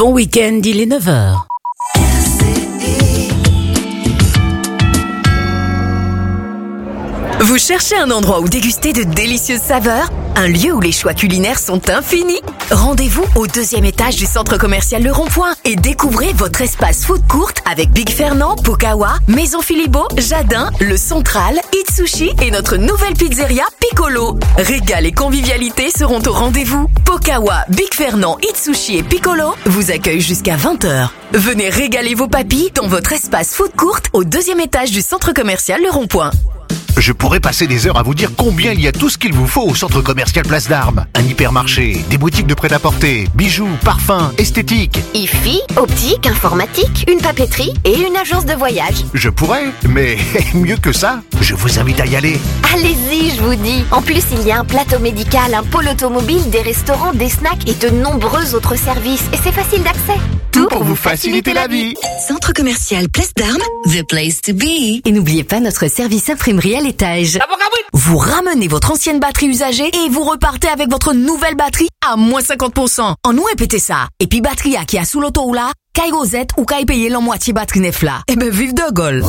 Bon week-end, il est 9h. Vous cherchez un endroit où déguster de délicieuses saveurs? Un lieu où les choix culinaires sont infinis? Rendez-vous au 2e étage du centre commercial Le Rond-Point et découvrez votre espace food court avec Big Fernand, Pokawa, Maison Philibo, Jardin, Le Central, Eat Sushi et notre nouvelle pizzeria Piccolo. Régal et convivialité seront au rendez-vous. Pokawa, Big Fernand, Eat Sushi et Piccolo vous accueillent jusqu'à 20h. Venez régaler vos papilles dans votre espace food court au 2e étage du centre commercial Le Rond-Point. Je pourrais passer des heures à vous dire combien il y a tout ce qu'il vous faut au centre commercial Place d'Armes. Un hypermarché, des boutiques de prêt-à-porter, bijoux, parfums, esthétique. IFI, optique, informatique, une papeterie et une agence de voyage. Je pourrais, mais mieux que ça, je vous invite à y aller. Allez-y, je vous dis. En plus, il y a un plateau médical, un pôle automobile, des restaurants, des snacks et de nombreux autres services. Et c'est facile d'accès. Tout pour vous faciliter la vie. Centre commercial Place d'Armes, the place to be. Et n'oubliez pas notre service imprimerie à l'étage. Vous ramenez votre ancienne batterie usagée et vous repartez avec votre nouvelle batterie à moins 50%. En nous répétez ça. Et puis batterie qui a sous l'auto ou là, caille Rosette ou caille payer la moitié batterie neuf là. Eh ben vive de Gaulle.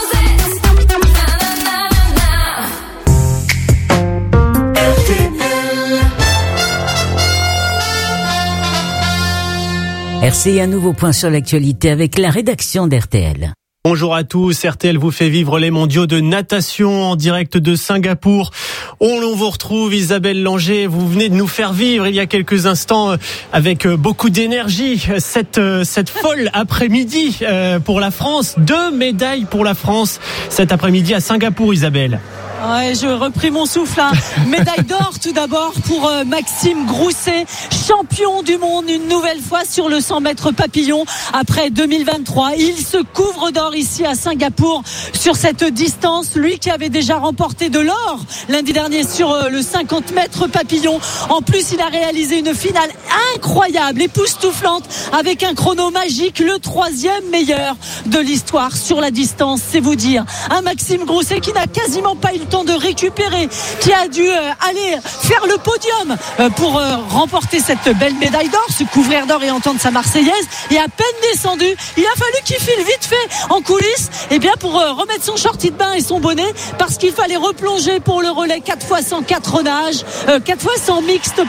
RCI, un nouveau point sur l'actualité avec la rédaction d'RTL. Bonjour à tous, RTL vous fait vivre les mondiaux de natation en direct de Singapour. On vous retrouve Isabelle Langer, vous venez de nous faire vivre il y a quelques instants avec beaucoup d'énergie cette folle après-midi pour la France. 2 médailles pour la France cet après-midi à Singapour, Isabelle. Ouais, je repris mon souffle. Médaille d'or tout d'abord pour Maxime Grousset, champion du monde une nouvelle fois sur le 100 mètres papillon après 2023. Il se couvre d'or ici à Singapour sur cette distance. Lui qui avait déjà remporté de l'or lundi dernier sur le 50 mètres papillon. En plus, il a réalisé une finale incroyable, époustouflante avec un chrono magique, le 3e meilleur de l'histoire sur la distance. C'est vous dire. Un Maxime Grousset qui n'a quasiment pas eu le temps de récupérer, qui a dû aller faire le podium pour remporter cette belle médaille d'or, se couvrir d'or et entendre sa Marseillaise, et à peine descendu, il a fallu qu'il file vite fait en coulisses pour remettre son shorty de bain et son bonnet, parce qu'il fallait replonger pour le relais 4x100 4 nages, 4x100 mixte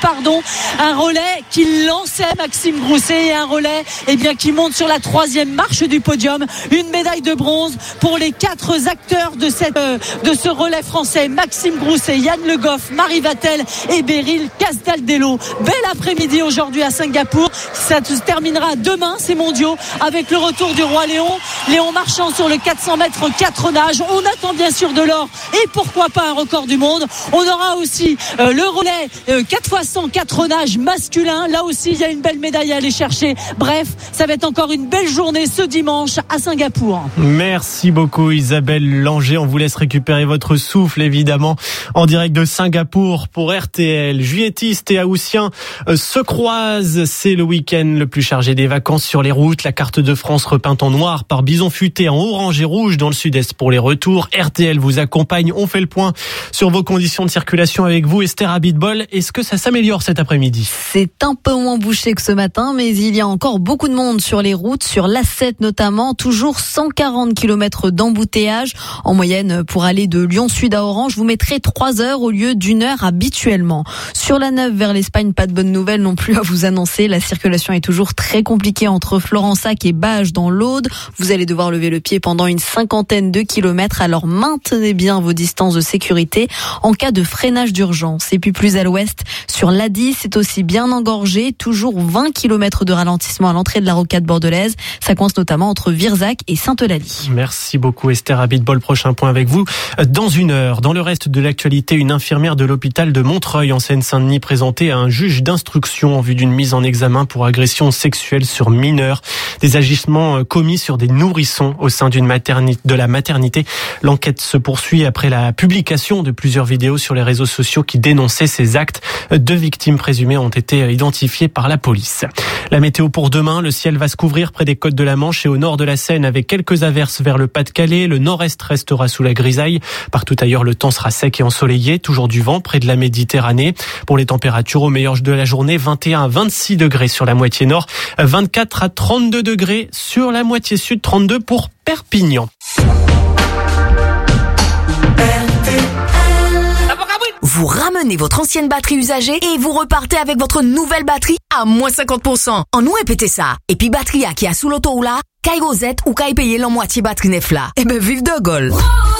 un relais qui lançait Maxime Grousset et un relais qui monte sur la 3e marche du podium. Une médaille de bronze pour les 4 acteurs de ce relais français, Maxime Grousset, Yann Le Goff, Marie Vatel et Beryl Castaldello. Bel après-midi aujourd'hui à Singapour. Ça se terminera demain, ces mondiaux, avec le retour du roi Léon Marchand sur le 400 mètres 4 nages. On attend bien sûr de l'or et pourquoi pas un record du monde. On aura aussi le relais 4x100 4 nages masculin. Là aussi, il y a une belle médaille à aller chercher. Bref, ça va être encore une belle journée ce dimanche à Singapour. Merci beaucoup Isabelle Langer. On vous laisse récupérer votre souffle évidemment en direct de Singapour pour RTL. Juilletistes et Haussiens se croisent. C'est le week-end le plus chargé des vacances sur les routes. La carte de France repeinte en noir par bison futé en orange et rouge dans le sud-est pour les retours. RTL vous accompagne. On fait le point sur vos conditions de circulation avec vous, Esther Abitbol. Est-ce que ça s'améliore cet après-midi? C'est un peu moins bouché que ce matin, mais il y a encore beaucoup de monde sur les routes, sur l'A7 notamment. Toujours 140 km d'embouteillage en moyenne pour aller de Lyon Sud à Orange. Vous mettrez 3 heures au lieu d'1 heure habituellement. Sur la 9 vers l'Espagne, pas de bonnes nouvelles non plus à vous annoncer. La circulation est toujours très compliquée entre Florensac et Bages dans l'Aude. Vous allez devoir lever le pied pendant une 50aine de kilomètres. Alors maintenez bien vos distances de sécurité en cas de freinage d'urgence. Et puis plus à l'ouest, sur l'A10, c'est aussi bien engorgé. Toujours 20 km de ralentissement à l'entrée de la rocade bordelaise. Ça coince notamment entre Virzac et Sainte-Eulalie. Merci beaucoup Esther Abitbol. Prochain point avec vous dans 1 heure. Dans le reste de l'actualité, une infirmière de l'hôpital de Montreuil en Seine-Saint-Denis présentée à un juge d'instruction en vue d'une mise en examen pour agression sexuelle sur mineurs. Des agissements commis sur des nourrissons au sein de la maternité. L'enquête se poursuit après la publication de de plusieurs vidéos sur les réseaux sociaux qui dénonçaient ces actes. 2 victimes présumées ont été identifiées par la police. La météo pour demain, le ciel va se couvrir près des côtes de la Manche et au nord de la Seine avec quelques averses vers le Pas-de-Calais. Le nord-est restera sous la grisaille. Partout ailleurs, le temps sera sec et ensoleillé. Toujours du vent près de la Méditerranée. Pour les températures au meilleur de la journée, 21 à 26 degrés sur la moitié nord, 24 à 32 degrés sur la moitié sud, 32 pour Perpignan. Vous ramenez votre ancienne batterie usagée et vous repartez avec votre nouvelle batterie à moins 50%. En nous répétez ça. Et puis batterie qui a sous l'auto ou là, Kai Rosette ou Kai payer la moitié batterie neuf là. Et ben vive de Gaulle.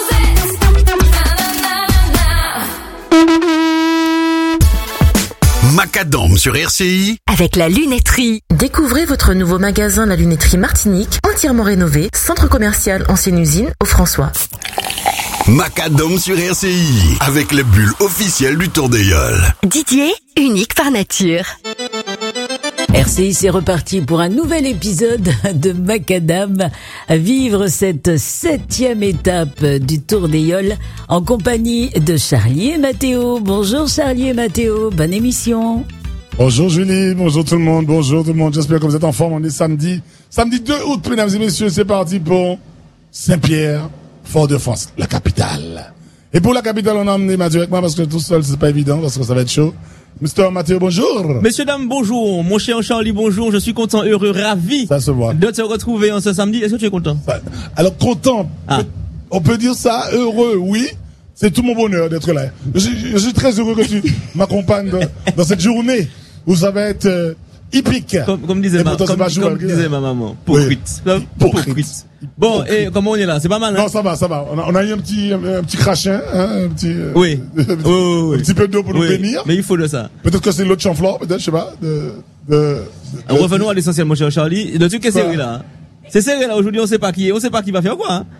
Macadam sur RCI. Avec la lunetterie. Découvrez votre nouveau magasin La Lunetterie Martinique, entièrement rénové, centre commercial ancienne usine au François. Macadam sur RCI. Avec les bulles officielles du Tour des Yoles. Didier, unique par nature. RCI, c'est reparti pour un nouvel épisode de Macadam. À vivre cette 7e étape du Tour des Yoles en compagnie de Charlie et Mathéo. Bonjour Charlie et Mathéo, bonne émission. Bonjour Julie, bonjour tout le monde, j'espère que vous êtes en forme. On est samedi 2 août, mesdames et messieurs, c'est parti pour Saint-Pierre, Fort-de-France, la capitale. Et pour la capitale, on a emmené Mathieu avec moi parce que tout seul, c'est pas évident, parce que ça va être chaud. Mr. Mathieu, bonjour. Messieurs, dames, bonjour. Mon cher Charlie, bonjour. Je suis content, heureux, ravi ça se voit. De te retrouver en ce samedi. Est-ce que tu es content? Alors, content, on peut dire ça, heureux, oui. C'est tout mon bonheur d'être là. Je suis très heureux que tu m'accompagnes dans cette journée où ça va être hippique. Comme disait ma maman. Hypocrite. Bon, et comment on est là? C'est pas mal, hein? Non, ça va. On a eu un petit crachin, hein, un petit, oui. Un petit peu d'eau pour nous bénir. Mais il faut de ça. Peut-être que c'est l'eau de chanflore, peut-être, je sais pas, revenons à l'essentiel, mon cher Charlie. Le truc est sérieux, là. Hein? C'est sérieux, là. Aujourd'hui, on sait pas qui va faire quoi, hein?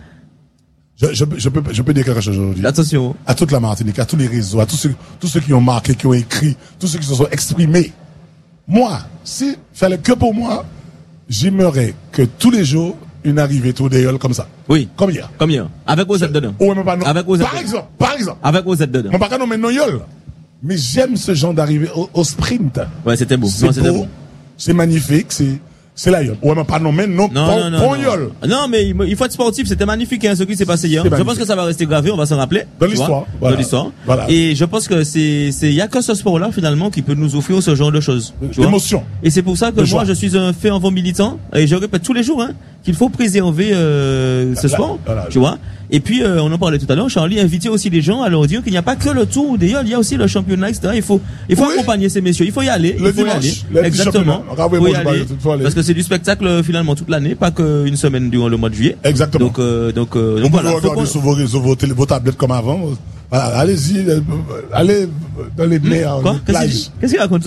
Je peux dire quelque chose aujourd'hui. Attention. À toute la Martinique, à tous les réseaux, à tous ceux qui ont marqué, qui ont écrit, tous ceux qui se sont exprimés. Moi, si fallait que pour moi, j'aimerais que tous les jours, une arrivée Tour des Yoles comme ça. Oui. Comme hier. Avec OZ dedans. Ouais, mais pas non. Avec OZ. Par exemple. Avec OZ dedans. Mon pas nommer non Yoles. Mais j'aime ce genre d'arrivée au sprint. Ouais, c'était beau. C'était beau. C'est magnifique, c'est la Yole. Ouais, mais pas nommer non. Yole. Non, mais il faut être sportif, c'était magnifique, hein, ce qui s'est passé hier. Je pense que ça va rester gravé, on va s'en rappeler. Dans l'histoire. Voilà. Dans l'histoire. Voilà. Et je pense que il y a que ce sport-là, finalement, qui peut nous offrir ce genre de choses. L'émotion. Et c'est pour ça que moi, je suis un fervent militant, et je répète tous les jours, hein, qu'il faut préserver, ce sport. Voilà. Tu vois. Et puis, on en parlait tout à l'heure, Charlie, inviter aussi les gens à leur dire qu'il n'y a pas que le Tour des Yoles, il y a aussi le championnat, etc. Il faut accompagner ces messieurs, il faut y aller. Le dimanche. Exactement. Il faut y aller. Parce que c'est du spectacle, finalement, toute l'année, pas qu'une semaine durant le mois de juillet. Exactement. Donc voilà. Vous regardez sur vos tablettes comme avant. Voilà, allez-y, allez dans les mers. Qu'est-ce qu'il raconte ça?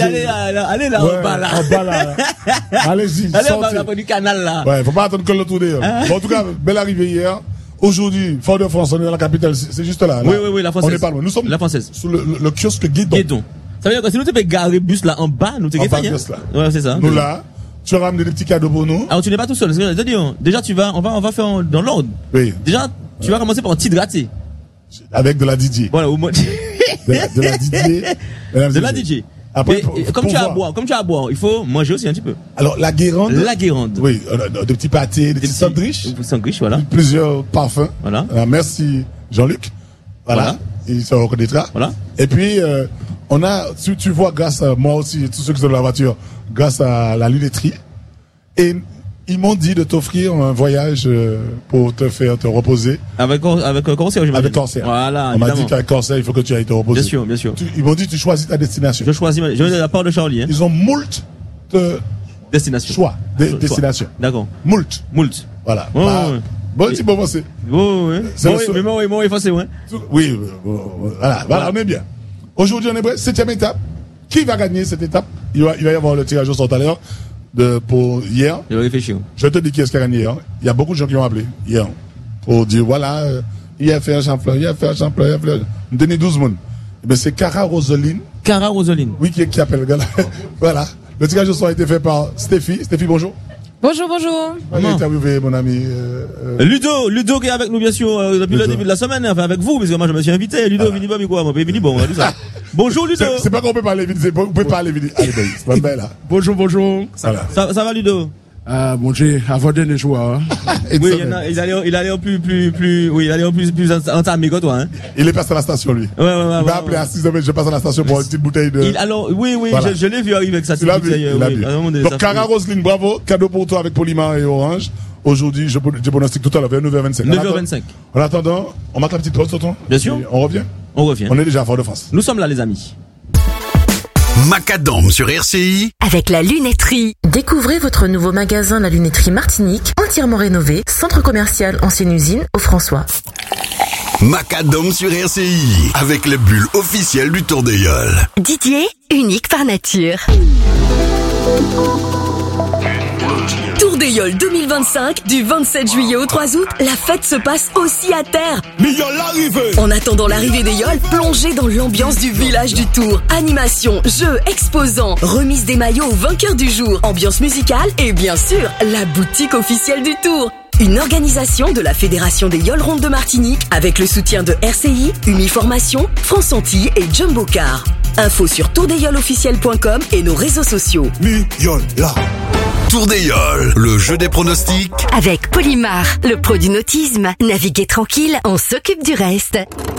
Allez là, en bas là. Allez-y. Allez en bas du canal là. Ouais, faut pas attendre que le Tour des Yoles. Bon, en tout cas, belle arrivée hier. Aujourd'hui, Fort-de-France, on est dans la capitale, c'est juste là. Oui, la française. On est pas loin. Nous sommes la française. Sous le kiosque Guédon. Ça veut dire que si nous te garer bus là en bas, nous te gagnons. Ouais, c'est ça. Nous là, tu ramènes des petits cadeaux pour nous. Alors tu n'es pas tout seul. C'est-à-dire, déjà on va faire dans l'ordre. Oui. Déjà, tu vas commencer par un petit gratté. Avec de la DJ. Voilà, au moins. de la DJ. De la DJ. Après, comme tu as à boire, il faut manger aussi un petit peu. Alors, la guérande. Oui, de petits pâtés, des petits sandwichs, voilà. Plusieurs parfums. Voilà. Alors, merci, Jean-Luc. Voilà. Il se reconnaîtra. Voilà. Et puis, on a, tu vois, grâce à moi aussi, et tous ceux qui sont dans la voiture, grâce à la lunetterie. Et ils m'ont dit de t'offrir un voyage pour te reposer. Avec Corsair, j'imagine. Avec Corsair. Voilà. On m'a dit qu'avec Corsair, il faut que tu ailles te reposer. Bien sûr. Ils m'ont dit, tu choisis ta destination. Je vais de la part de Charlie, hein. Ils ont moult destination. Choix. Destination. D'accord. Moult. Voilà. Bon, petit bon français. Oui. Bon, il faut c'est ouais. Oui, voilà, on est bien. Aujourd'hui, on est prêt. 7e étape. Qui va gagner cette étape? Il va y avoir le tirage au sort tout à l'heure. Pour hier. Je vais réfléchir. Je te dis qui est-ce qui a gagné hier. Il y a beaucoup de gens qui ont appelé hier. Pour dire, voilà, il a fait un champion, On donnait 12 monde. Mais c'est Cara Roseline. Cara Roseline. Oui, qui appelle le gars là. Voilà. Le tirage au sort a été fait par Stéphie. Stéphie, bonjour. Bonjour. Allez, interviewé, mon ami. Ludo qui est avec nous, bien sûr, depuis le début de la semaine, enfin avec vous, parce que moi je me suis invité. Ludo, vini pas, mais quoi, moi, vini bon, tout ça. Bonjour, Ludo. C'est pas qu'on peut parler vite, on peut parler vite. Allez, c'est pas belle, là. Bonjour. Ça va, Ludo? Bon Dieu, avant dernier joueur. Oui, il allait en plus entamé que toi, hein. Il est passé à la station, lui. Ouais. Il m'a appelé à 6h, je passe à la station pour une petite bouteille de. Oui, voilà. je l'ai vu arriver avec sa petite bouteille. Donc, Cara Roselyne, bravo. Cadeau pour toi avec Polymar et Orange. Aujourd'hui, je pronostique tout à l'heure vers 9h25. 9h25. En attendant, on marque la petite pause, tonton. Bien sûr. On revient. On est déjà à Fort-de-France. Nous sommes là, les amis. Macadam sur RCI. Avec la lunetterie. Découvrez votre nouveau magasin La Lunetterie Martinique, entièrement rénové, centre commercial ancienne usine au François. Macadam sur RCI. Avec les bulles officielles du Tour des Yoles. Didier, unique par nature. Tour des Yoles 2025, du 27 juillet au 3 août, la fête se passe aussi à terre. En attendant l'arrivée des Yoles, plongez dans l'ambiance du village du Tour. Animation, jeux, exposants, remise des maillots aux vainqueurs du jour, ambiance musicale et bien sûr, la boutique officielle du Tour. Une organisation de la Fédération des Yoles Rondes de Martinique avec le soutien de RCI, Uniformation, France Antilles et Jumbo Car. Info sur tourdesyoleofficiel.com et nos réseaux sociaux. Tour des Yoles, le jeu des pronostics. Avec Polymar, le pro du nautisme. Naviguez tranquille, on s'occupe du reste.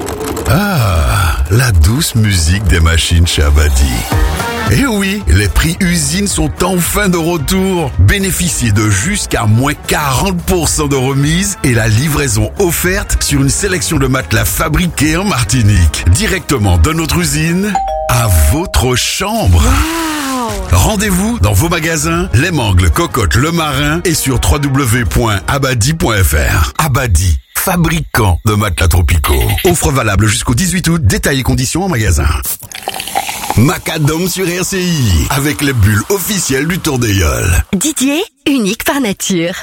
Ah, la douce musique des machines chez Abadi. Eh oui, les prix usines sont enfin de retour. Bénéficiez de jusqu'à moins 40% de remise et la livraison offerte sur une sélection de matelas fabriqués en Martinique. Directement de notre usine à votre chambre. Rendez-vous dans vos magasins, Les Mangles, Cocotte, Le Marin et sur www.abadi.fr. Abadi, fabricant de matelas tropicaux. Offre valable jusqu'au 18 août, détails et conditions en magasin. Macadam sur RCI, avec les bulles officielles du Tour des Yoles. Didier, unique par nature.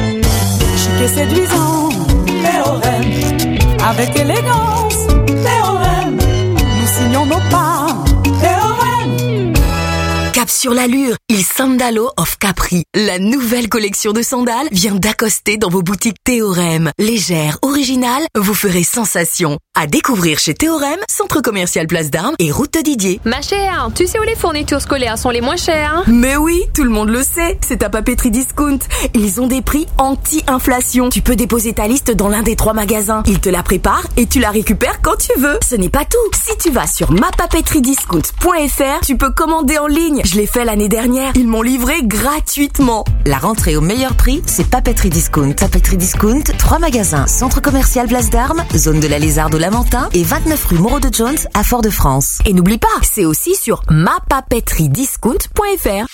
Chic et séduisant, théorème. Avec élégance, théorème. Nous signons nos pas, théorème. Cap sur l'allure, il Sandalo of Capri. La nouvelle collection de sandales vient d'accoster dans vos boutiques Théorème. Légère, originale, vous ferez sensation. À découvrir chez Théorème, centre commercial Place d'Armes et route de Didier. Ma chère, tu sais où les fournitures scolaires sont les moins chères? Mais oui, tout le monde le sait, c'est à Papeterie Discount. Ils ont des prix anti-inflation. Tu peux déposer ta liste dans l'un des 3 magasins. Ils te la préparent et tu la récupères quand tu veux. Ce n'est pas tout. Si tu vas sur mapapeteriediscount.fr, tu peux commander en ligne. Je l'ai fait l'année dernière. Ils m'ont livré gratuitement. La rentrée au meilleur prix, c'est Papeterie Discount. Papeterie Discount, 3 magasins. Centre commercial Place d'Armes, zone de la Lézarde au Lamentin et 29 rue Moreau de Jones à Fort-de-France. Et n'oublie pas, c'est aussi sur mapapeteriediscount.fr.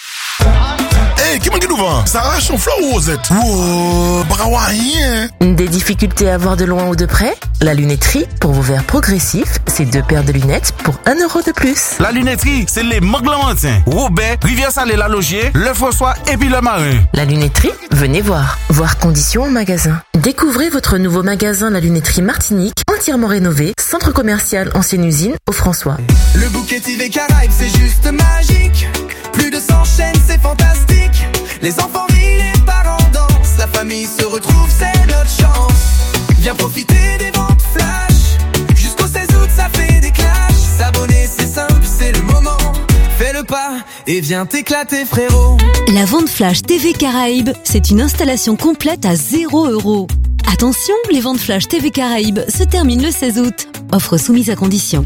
Hey, qui m'a dit nous vend? Sarah Chanfleur ou Rosette? Wow, brawaïen. Des difficultés à voir de loin ou de près? La lunetterie, pour vos verres progressifs, c'est 2 paires de lunettes pour 1 € de plus. La lunetterie, c'est les Maglamantin, Robert, Rivière-Salée, La Logier, Le François et puis Le Marin. La lunetterie, venez voir. Voir conditions au magasin. Découvrez votre nouveau magasin La Lunetterie Martinique, entièrement rénové, centre commercial ancienne usine au François. Le bouquet des Caraïbes, c'est juste magique. Plus de 100 chaînes, c'est fantastique. Les enfants rient, les parents dansent. La famille se retrouve, c'est notre chance. Viens profiter des ventes flash. Jusqu'au 16 août, ça fait des clashs. S'abonner, c'est simple, c'est le moment. Fais le pas et viens t'éclater, frérot. La vente flash TV Caraïbes, c'est une installation complète à 0 €. Attention, les ventes flash TV Caraïbes se terminent le 16 août. Offre soumise à condition.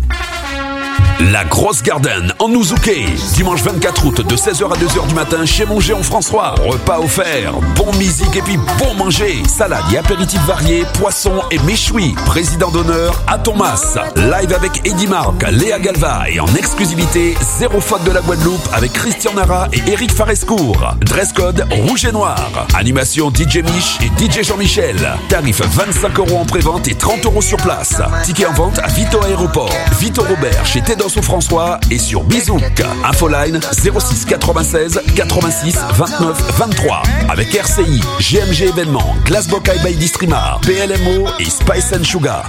La Grosse Garden en Nouzouké. Dimanche 24 août de 16h à 2h du matin chez Mon Géant François. Repas offert, bon musique et puis bon manger. Salade et apéritifs variés, poissons et méchouis. Président d'honneur à Thomas. Live avec Eddie Marc, Léa Galva et en exclusivité, 0 faute de la Guadeloupe avec Christian Nara et Eric Farescourt. Dress code rouge et noir. Animation DJ Mich et DJ Jean-Michel. Tarif 25 € en prévente et 30 € sur place. Ticket en vente à Vito Aéroport. Vito Robert chez Tédos au François et sur Bizouk. Infoline 06 96 86 29 23. Avec RCI, GMG événements, Glass Bocaille by Distrima, PLMO et Spice & Sugar.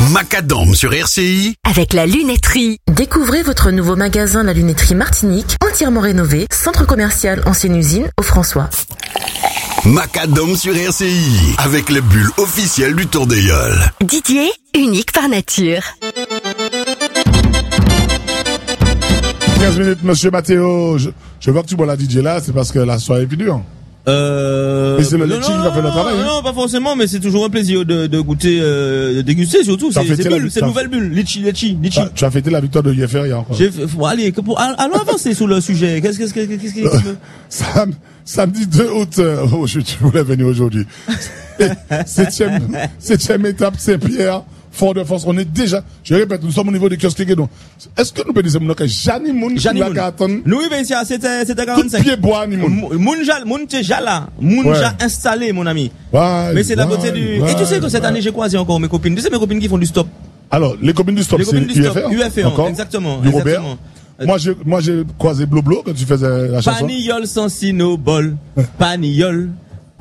Macadam sur RCI. Avec la lunetterie. Découvrez votre nouveau magasin La Lunetterie Martinique, entièrement rénové, centre commercial ancienne usine au François. Macadam sur RCI. Avec les bulles officielles du Tour des Yoles. Didier, unique par nature. 15 minutes, monsieur Mathéo. Je vois que tu bois la DJ là, c'est parce que la soirée est plus dure. Mais c'est le litchi qui va faire le travail. Non, pas forcément, mais c'est toujours un plaisir de goûter, de déguster surtout. C'est nouvelle bulle, litchi. Tu as fêté la victoire de UFR hier encore. Allez, allons avancer sur le sujet. Qu'est-ce qui Samedi 2 août, je voulais venir aujourd'hui. Septième étape, Saint-Pierre. Fort-de-France, on est déjà, je répète, nous sommes au niveau des kiosques Guédon. Est-ce que nous pouvons dire que Jani Moun qui l'a cartonné? Oui, ben, c'était 45. Tout pied bois, ni Moun. Moun déjà là. Moun déjà installé, mon ami. Mais c'est la beauté du, et tu sais que cette année, j'ai croisé encore mes copines. Tu sais, mes copines qui font du stop. Alors, les copines du stop, c'est UFR, exactement. Du Robert. Moi, j'ai croisé Bloblo quand tu faisais la chanson. Paniol sans sinobol. Paniol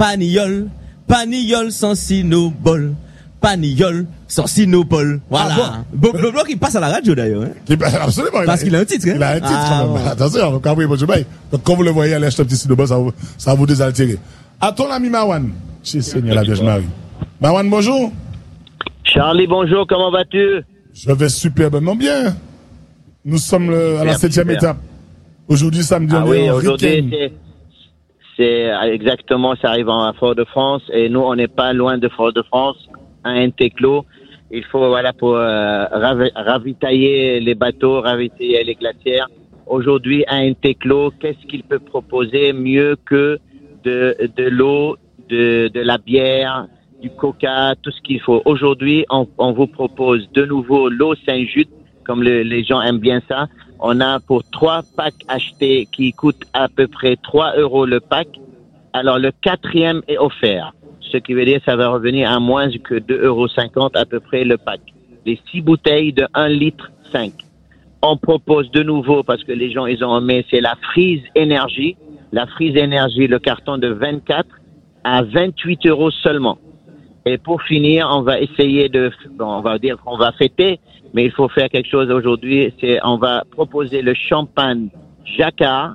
sans sinobol. Paniol sans sinopole. Voilà. Bloblo qui passe à la radio d'ailleurs. Absolument. Parce qu'il a un titre. Il a un titre quand même. Attention, donc quand vous le voyez aller acheter un petit sinopole, ça va vous désaltérer. À ton ami Marwan. Chez Seigneur la Vierge Marie. Marwan, bonjour. Charlie, bonjour, comment vas-tu? Je vais superbement bien. Nous sommes à la 7e étape. Aujourd'hui, samedi, on est en aujourd'hui, c'est exactement, ça arrive à Fort-de-France et nous, on n'est pas loin de Fort-de-France. À Inteclo, il faut pour ravitailler les bateaux, ravitailler les glacières. Aujourd'hui à Inteclo, qu'est-ce qu'il peut proposer mieux que de l'eau, de la bière, du coca, tout ce qu'il faut. Aujourd'hui, on vous propose de nouveau l'eau Saint-Jude, comme les gens aiment bien ça. On a pour 3 packs achetés qui coûtent à peu près 3 € le pack. Alors le 4e est offert. Ce qui veut dire que ça va revenir à moins que 2,50 € à peu près le pack. Les 6 bouteilles de 1,5 litre. On propose de nouveau, parce que les gens, ils ont aimé, c'est la Freeze Énergie. La Freeze Énergie, le carton de 24 à 28 € seulement. Et pour finir, on va essayer on va dire qu'on va fêter, mais il faut faire quelque chose aujourd'hui. On va proposer le champagne Jacquard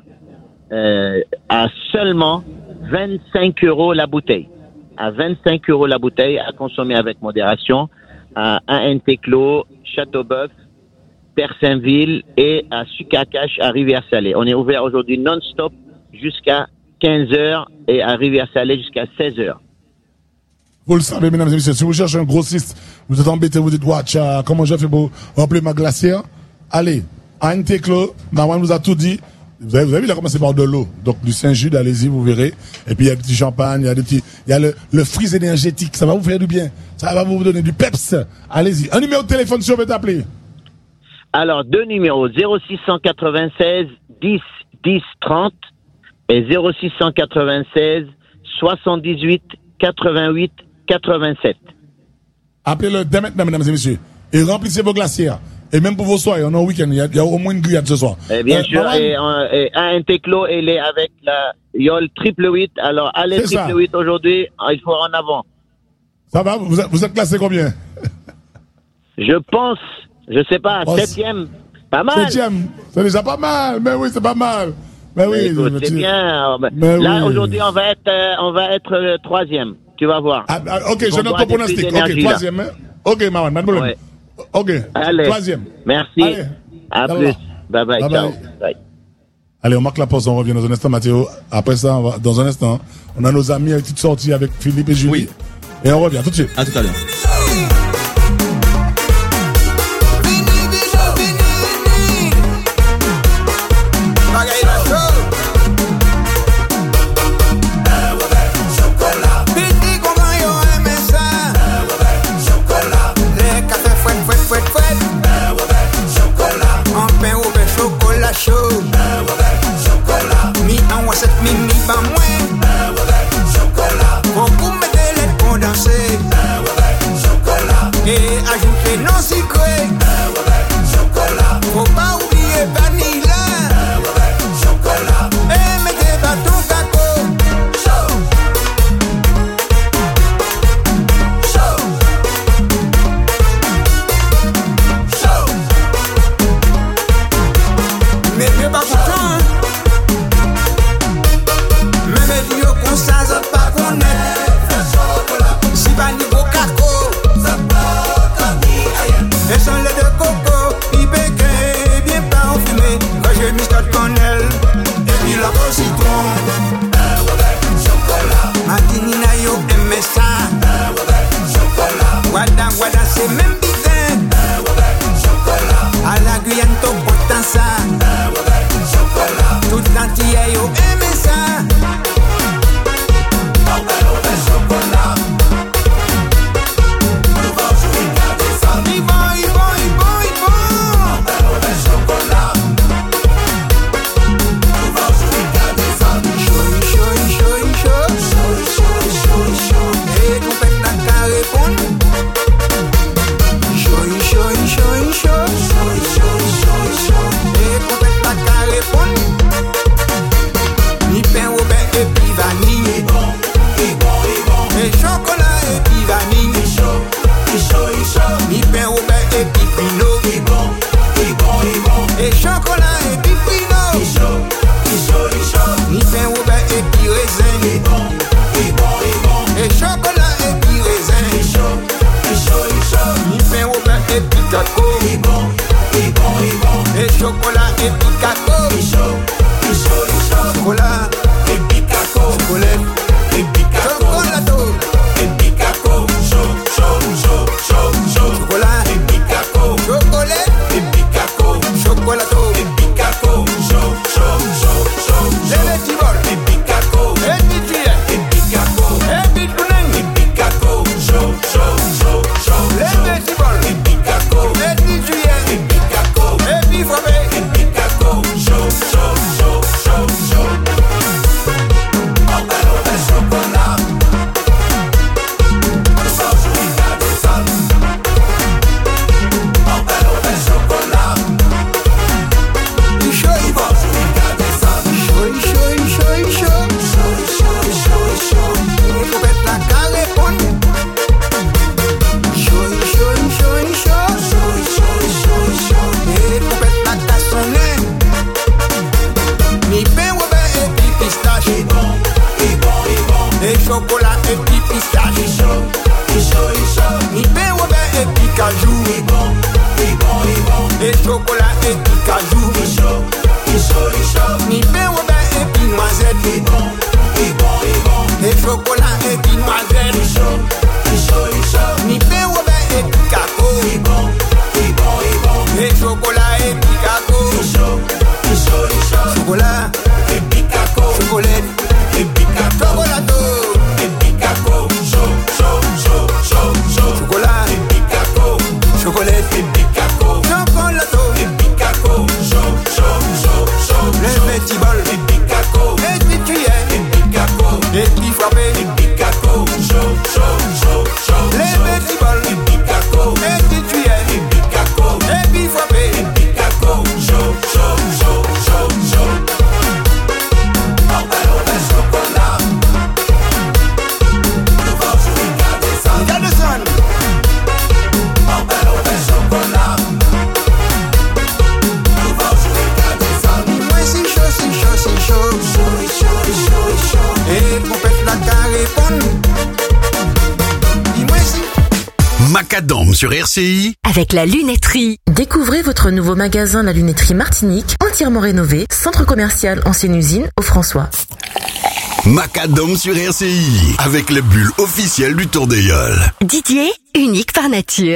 à seulement 25 € la bouteille. À 25 € la bouteille, à consommer avec modération, à Inteclo, Châteauboeuf, Persainville et à Sucakache à Rivière-Salée. On est ouvert aujourd'hui non-stop jusqu'à 15h et à Rivière-Salée jusqu'à 16h. Vous le savez, mesdames et messieurs, si vous cherchez un grossiste, vous êtes embêté, vous dites, watcha, comment je fais pour remplir ma glacière? Allez, à Inteclo, Marwan vous a tout dit. Vous avez vu, il a commencé par de l'eau. Donc, du Saint-Jude, allez-y, vous verrez. Et puis, il y a des petits champagnes, il y a le freeze énergétique. Ça va vous faire du bien. Ça va vous donner du peps. Allez-y. Un numéro de téléphone, si on veut t'appeler. Alors, 2 numéros. 0696 10 10 30 et 0696 78 88 87. Appelez-le dès maintenant, mesdames et messieurs. Et remplissez vos glacières. Et même pour vos soirées, on est en week-end, il y a au moins une grillade ce soir. Et bien sûr, et à Inteclo, il est avec la Yole 888. Alors, allez, 888 aujourd'hui, il faut en avant. Ça va, vous êtes classé combien? Je pense, je sais pas, 7e. Pas mal. 7e, c'est déjà pas mal. Mais oui, c'est pas mal. Mais oui, écoute, c'est bien. Là, aujourd'hui, on va être 3e. Tu vas voir. Ok, je note ton pronostic. Ok, 3e. Hein? Ok, Marwan, pas de problème. Ouais. Ok, allez, 3e. Merci. Allez. À plus. Bye bye. Ciao. Bye. Allez, on marque la pause, on revient dans un instant, Mathéo. Après ça, dans un instant, on a nos amis avec petite sortie avec Philippe et Julie. Oui. Et on revient tout de suite. À tout à l'heure. Chocolat. Beaucoup me délai pour danser. chocolat et puis pistache. Il chaud. Ni pain au beurre et puis cajou. Il bon. Et chocolat et puis cajou. Il chaud. Ni pain au beurre et puis noisette. Il bon. Et chocolat et puis noisette. Il chaud. Ni pain au beurre et puis cacao. Il bon. Et chocolat et puis cacao. Chocolat et puis cacao. Chocolate et puis cacao. Chocolato et puis cacao. Chocolat et puis cacao. Chocolate et puis cacao. Chocolato et puis cacao. Les petits bols et puis cacao. Les petites cuillères et puis cacao. Les petits frappés et puis cacao. Les petits bols et puis cacao. Les petites cuillères et puis cacao. Les petits frappés et puis cacao. Macadam sur RCI. Avec la lunetterie. Découvrez votre nouveau magasin La Lunetterie Martinique, entièrement rénové, centre commercial ancienne usine au François. Macadam sur RCI. Avec les bulles officielles du Tour des Yoles. Didier, unique par nature.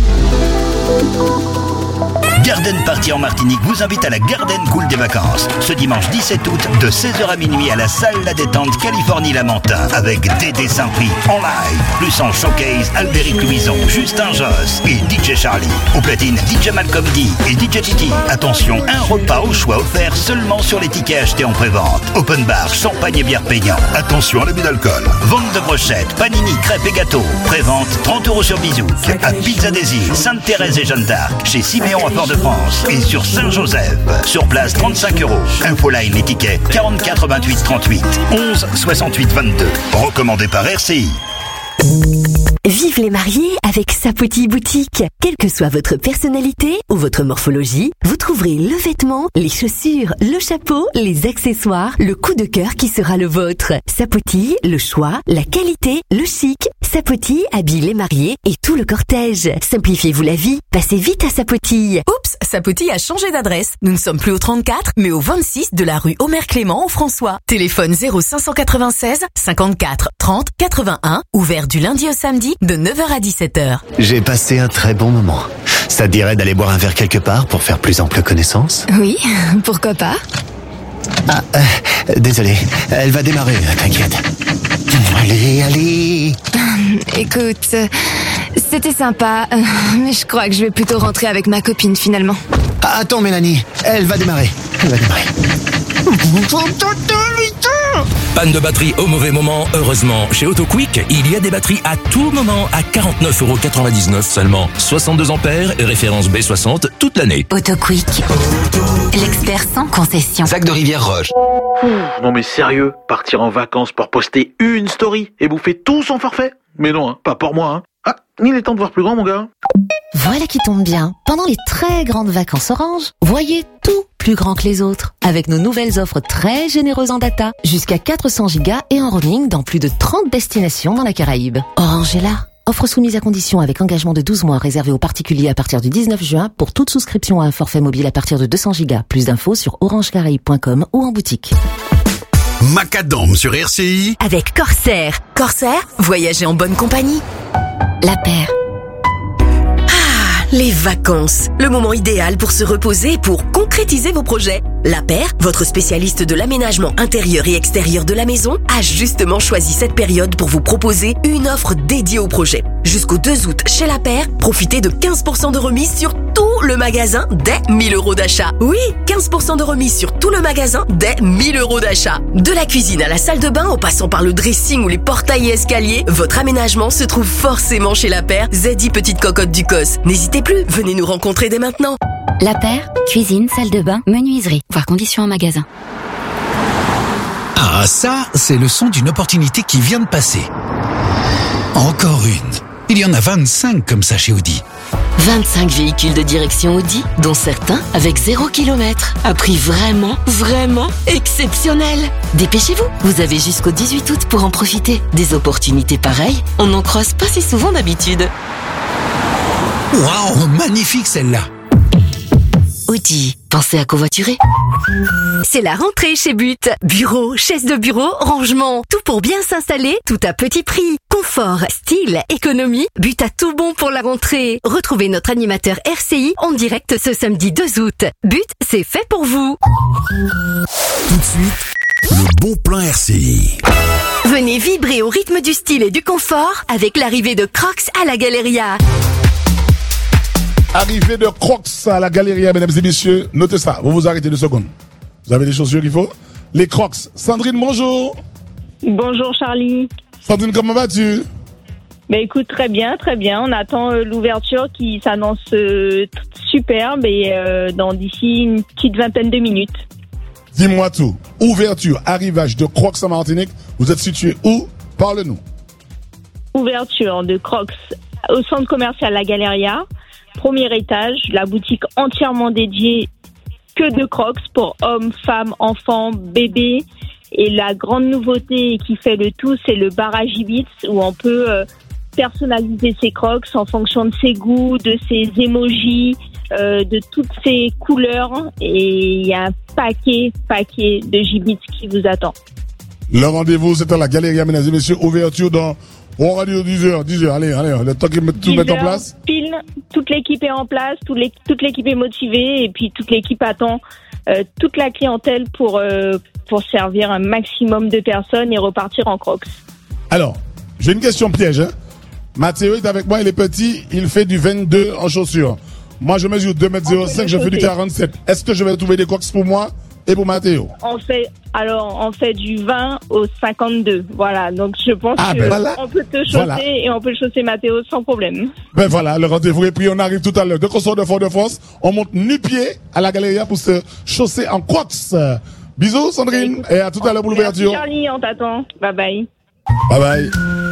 Garden Party en Martinique vous invite à la Garden Cool des vacances. Ce dimanche 17 août, de 16h à minuit à la salle La Détente Californie-Lamentin, avec Dédé Saint-Prix en live, plus en showcase Albéric Louison, Justin Josse et DJ Charlie. Au platine, DJ Malcolm D et DJ Titi. Attention, un repas au choix offert seulement sur les tickets achetés en pré-vente. Open bar, champagne et bière payant. Attention à l'abus d'alcool. Vente de brochettes, panini, crêpes et gâteaux. Pré-vente, 30 € sur Bizouk. À Pizza des Îles, Sainte-Thérèse et Jeanne d'Arc. Chez Siméon à Fort-de-France. Et sur Saint-Joseph. Sur place, 35 €. Infoline et tickets, 44 28 38 11 68 22. Recommandé par RCI. Vive les mariés avec Sapoti Boutique. Quelle que soit votre personnalité ou votre morphologie, vous trouverez le vêtement, les chaussures, le chapeau, les accessoires, le coup de cœur qui sera le vôtre. Sapoti, le choix, la qualité, le chic. Sapoti habille les mariés et tout le cortège. Simplifiez-vous la vie, passez vite à Sapoti. Oups, Sapoti a changé d'adresse. Nous ne sommes plus au 34, mais au 26 de la rue Omer-Clément au François. Téléphone 0596 54 30 81, ouvert du lundi au samedi de 9h à 17h. J'ai passé un très bon moment. Ça te dirait d'aller boire un verre quelque part pour faire plus ample connaissance? Oui, pourquoi pas? Ah, désolé, elle va démarrer, t'inquiète. Allez. Écoute, c'était sympa, mais je crois que je vais plutôt rentrer avec ma copine finalement. Attends Mélanie, elle va démarrer. Panne de batterie au mauvais moment, heureusement, chez AutoQuick, il y a des batteries à tout moment à 49,99 € seulement. 62 ampères, référence B60 toute l'année. AutoQuick, l'expert sans concession. Zach de Rivière-Roche. Non mais sérieux, partir en vacances pour poster une story et bouffer tout son forfait? Mais non, pas pour moi. Ah, il est temps de voir plus grand mon gars. Voilà qui tombe bien. Pendant les très grandes vacances Orange, voyez tout plus grand que les autres. Avec nos nouvelles offres très généreuses en data, jusqu'à 400 gigas et en roaming dans plus de 30 destinations dans la Caraïbe. Orange est là. Offre soumise à condition avec engagement de 12 mois réservé aux particuliers à partir du 19 juin pour toute souscription à un forfait mobile à partir de 200 gigas. Plus d'infos sur orangecaraïbe.com ou en boutique. Macadam sur RCI. Avec Corsair. Corsair, voyagez en bonne compagnie. La paire. Les vacances, le moment idéal pour se reposer et pour concrétiser vos projets. La Paire, votre spécialiste de l'aménagement intérieur et extérieur de la maison, a justement choisi cette période pour vous proposer une offre dédiée au projet. Jusqu'au 2 août, chez La Paire, profitez de 15% de remise sur tout le magasin dès 1000 € d'achat. Oui, 15% de remise sur tout le magasin dès 1000 € d'achat. De la cuisine à la salle de bain, en passant par le dressing ou les portails et escaliers, votre aménagement se trouve forcément chez La Paire, Zeddy Petite Cocotte du Cos. N'hésitez plus, venez nous rencontrer dès maintenant. La Paire, cuisine, salle de bain, menuiserie, voir conditions en magasin. Ah, ça, c'est le son d'une opportunité qui vient de passer. Encore une. Il y en a 25 comme ça chez Audi. 25 véhicules de direction Audi, dont certains avec 0 km. À prix vraiment, vraiment exceptionnel. Dépêchez-vous, vous avez jusqu'au 18 août pour en profiter. Des opportunités pareilles, on n'en croise pas si souvent d'habitude. Waouh, magnifique celle-là. Audi, pensez à covoiturer. C'est la rentrée chez But. Bureau, chaises de bureau, rangement, tout pour bien s'installer, tout à petit prix. Confort, style, économie, But a tout bon pour la rentrée. Retrouvez notre animateur RCI en direct ce samedi 2 août. But, c'est fait pour vous. Tout de suite, le bon plan RCI. Venez vibrer au rythme du style et du confort avec l'arrivée de Crocs à la Galeria. Arrivée de Crocs à la Galeria, mesdames et messieurs. Notez ça, vous vous arrêtez 2 secondes. Vous avez les chaussures qu'il faut? Les Crocs. Sandrine, bonjour. Bonjour Charlie. Sandrine, comment vas-tu? Ben écoute, très bien, très bien. On attend l'ouverture qui s'annonce superbe et d'ici une petite vingtaine de minutes. Dis-moi tout. Ouverture, arrivage de Crocs en Martinique. Vous êtes situé où? Parle-nous. Ouverture de Crocs au centre commercial La Galeria. Premier étage, la boutique entièrement dédiée que de Crocs pour hommes, femmes, enfants, bébés. Et la grande nouveauté qui fait le tout, c'est le bar à Gibits où on peut personnaliser ses Crocs en fonction de ses goûts, de ses emojis, de toutes ses couleurs. Et il y a un paquet de Gibits qui vous attend. Le rendez-vous, c'est à la Galeria, mesdames et messieurs. Ouverture dans... On va dire 10h. Allez, le temps qu'ils mettent tout mettre en place. Pile, toute l'équipe est en place, toute l'équipe est motivée et puis toute l'équipe attend toute la clientèle pour servir un maximum de personnes et repartir en Crocs. Alors, j'ai une question piège. Hein. Mathéo est avec moi, il est petit, il fait du 22 en chaussures. Moi, je mesure 2m05, je fais du 47. Est-ce que je vais trouver des Crocs pour moi et pour Mathéo? On fait du 20 au 52. Voilà. Donc, je pense on peut te chausser et on peut chausser Mathéo sans problème. Ben voilà, le rendez-vous. Et puis, on arrive tout à l'heure. Dès qu'on sort de Fort-de-France, on monte nu-pied à la Galeria pour se chausser en Crocs. Bisous, Sandrine. Et à tout à l'heure pour l'ouverture. Merci, Charlie, on t'attend. Bye bye. Bye bye.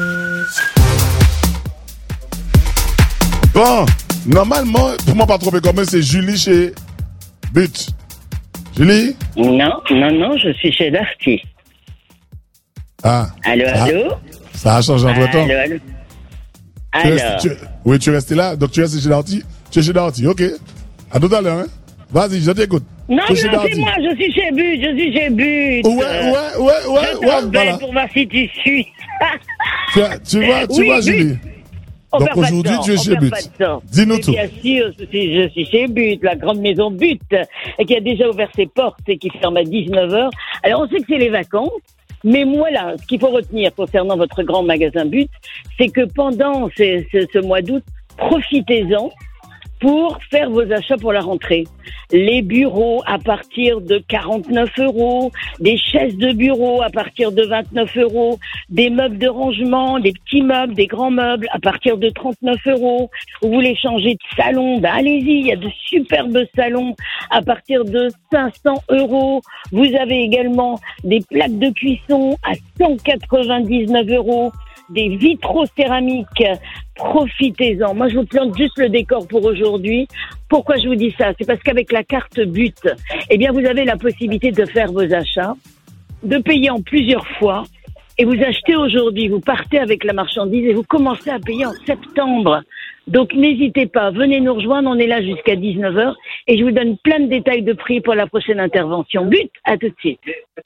Bon, normalement, pour moi, pas trop comme c'est Julie chez But. Julie? Non, je suis chez Darty. Ah. Allô? Ça a changé entre temps. Allô? Oui, tu es resté là, donc tu restes chez Darty. Tu es chez Darty, ok. À tout à l'heure, hein. Vas-y, je t'écoute. Non, c'est moi, je suis chez But. Ouais, voilà. Pour voir si tu suis. tu vois, Julie. On donc aujourd'hui, tu es chez But. Dis-nous tout. Bien sûr, je suis chez But, la grande maison But, qui a déjà ouvert ses portes et qui ferme à 19h. Alors, on sait que c'est les vacances, mais moi, là, ce qu'il faut retenir concernant votre grand magasin But, c'est que pendant ce mois d'août, profitez-en pour faire vos achats pour la rentrée. Les bureaux à partir de 49 €, des chaises de bureau à partir de 29 €, des meubles de rangement, des petits meubles, des grands meubles à partir de 39 €. Vous voulez changer de salon, allez-y, il y a de superbes salons à partir de 500 €. Vous avez également des plaques de cuisson à 199 €. Des vitraux céramiques, profitez-en. Moi, je vous plante juste le décor pour aujourd'hui. Pourquoi je vous dis ça? C'est parce qu'avec la carte But, eh bien, vous avez la possibilité de faire vos achats, de payer en plusieurs fois, et vous achetez aujourd'hui, vous partez avec la marchandise et vous commencez à payer en septembre. Donc, n'hésitez pas, venez nous rejoindre, on est là jusqu'à 19h, et je vous donne plein de détails de prix pour la prochaine intervention. But, à tout de suite.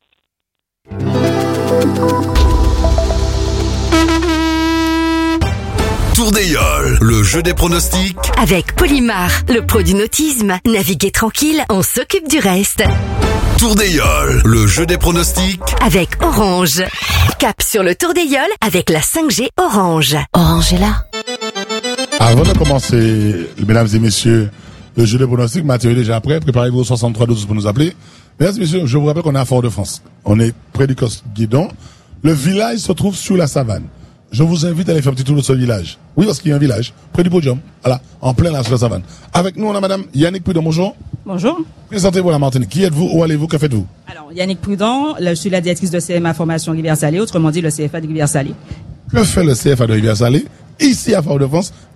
Tour d'Aïol, le jeu des pronostics. Avec Polymar, le pro du nautisme. Naviguez tranquille, on s'occupe du reste. Tour d'Aïol, le jeu des pronostics. Avec Orange. Cap sur le Tour d'Aïol avec la 5G Orange. Orange est là. Avant de commencer, mesdames et messieurs, le jeu des pronostics, Mathieu est déjà prêt. Préparez-vous au 6312 pour nous appeler. Mesdames et messieurs, je vous rappelle qu'on est à Fort-de-France. On est près du Cos-Guidon. Le village se trouve sur la savane. Je vous invite à aller faire un petit tour de ce village. Oui, parce qu'il y a un village, près du podium. Voilà, en plein là, sur la savane. Avec nous, on a madame Yannick Prudent. Bonjour. Bonjour. Présentez-vous la Martinique. Qui êtes-vous? Où allez-vous? Que faites-vous? Alors, Yannick Prudent, je suis la directrice de CMA Formation Rivière-Salée, autrement dit le CFA de Rivière-Salée. Que fait le CFA de Rivière-Salée, ici à Fort-de-France,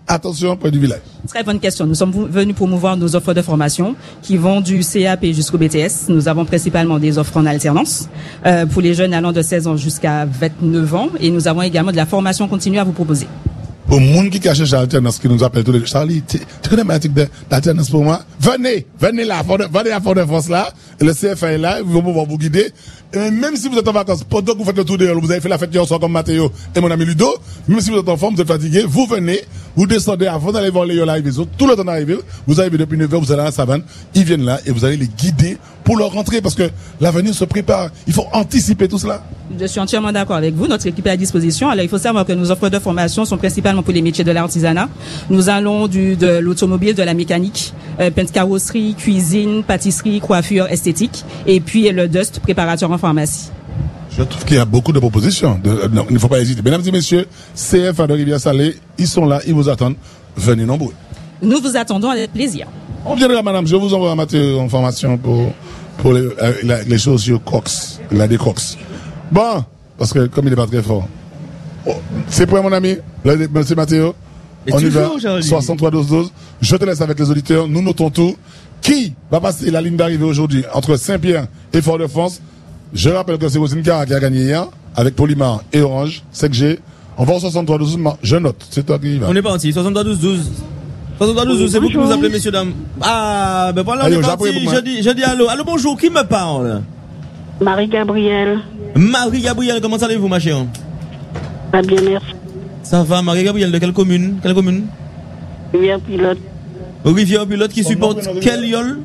Attention, point du village. Très bonne question. Nous sommes venus promouvoir nos offres de formation qui vont du CAP jusqu'au BTS. Nous avons principalement des offres en alternance pour les jeunes allant de 16 ans jusqu'à 29 ans. Et nous avons également de la formation continue à vous proposer. Pour le monde qui cache l'alternance, qui nous appelle tous les jours, Charlie, tu connais ma thématique d'alternance pour moi? Venez là, venez à Fort-de-France là, le CFA est là, ils vont pouvoir vous guider. Et même si vous êtes en vacances, pendant que vous faites le tour dehors, vous avez fait la fête hier soir comme Mathéo et mon ami Ludo, même si vous êtes en forme, vous êtes fatigué, vous venez, vous descendez avant d'aller voir les yeux arriver, tout le temps d'arriver, vous arrivez depuis 9h, vous allez à la savane, ils viennent là et vous allez les guider pour leur rentrée parce que l'avenir se prépare. Il faut anticiper tout cela. Je suis entièrement d'accord avec vous. Notre équipe est à disposition. Alors, il faut savoir que nos offres de formation sont principalement pour les métiers de l'artisanat. Nous allons de l'automobile, de la mécanique, peintre carrosserie, cuisine, pâtisserie, coiffure, esthétique, et puis le DUST, préparateur en pharmacie. Je trouve qu'il y a beaucoup de propositions. Non, il ne faut pas hésiter. Mesdames et messieurs, CFA de Rivière-Salée, ils sont là, ils vous attendent. Venez nombreux. Nous vous attendons avec plaisir. On viendra, madame. Je vous envoie en formation pour les choses sur Crocs, la des Crocs. Bon, parce que comme il n'est pas très fort. C'est pour mon ami, monsieur Mathéo. On y va. 63-12-12. Je te laisse avec les auditeurs. Nous notons tout. Qui va passer la ligne d'arrivée aujourd'hui entre Saint-Pierre et Fort-de-France? Je rappelle que c'est Rosine Cara qui a gagné hier avec Polymar et Orange, 5G. On va au 63-12-12. Je note. C'est toi qui y va. On est parti. 63-12-12. 62-12, c'est vous qui nous appelez, messieurs, dames. Ah, ben voilà, on est parti. Je dis allô. Allô, bonjour, qui me parle? Marie-Gabrielle. Marie-Gabrielle, comment allez-vous, ma chère? Très bien, merci. Ça va, Marie-Gabrielle, de quelle commune? Rivière-Pilote. Rivière-Pilote qui supporte quelle yole?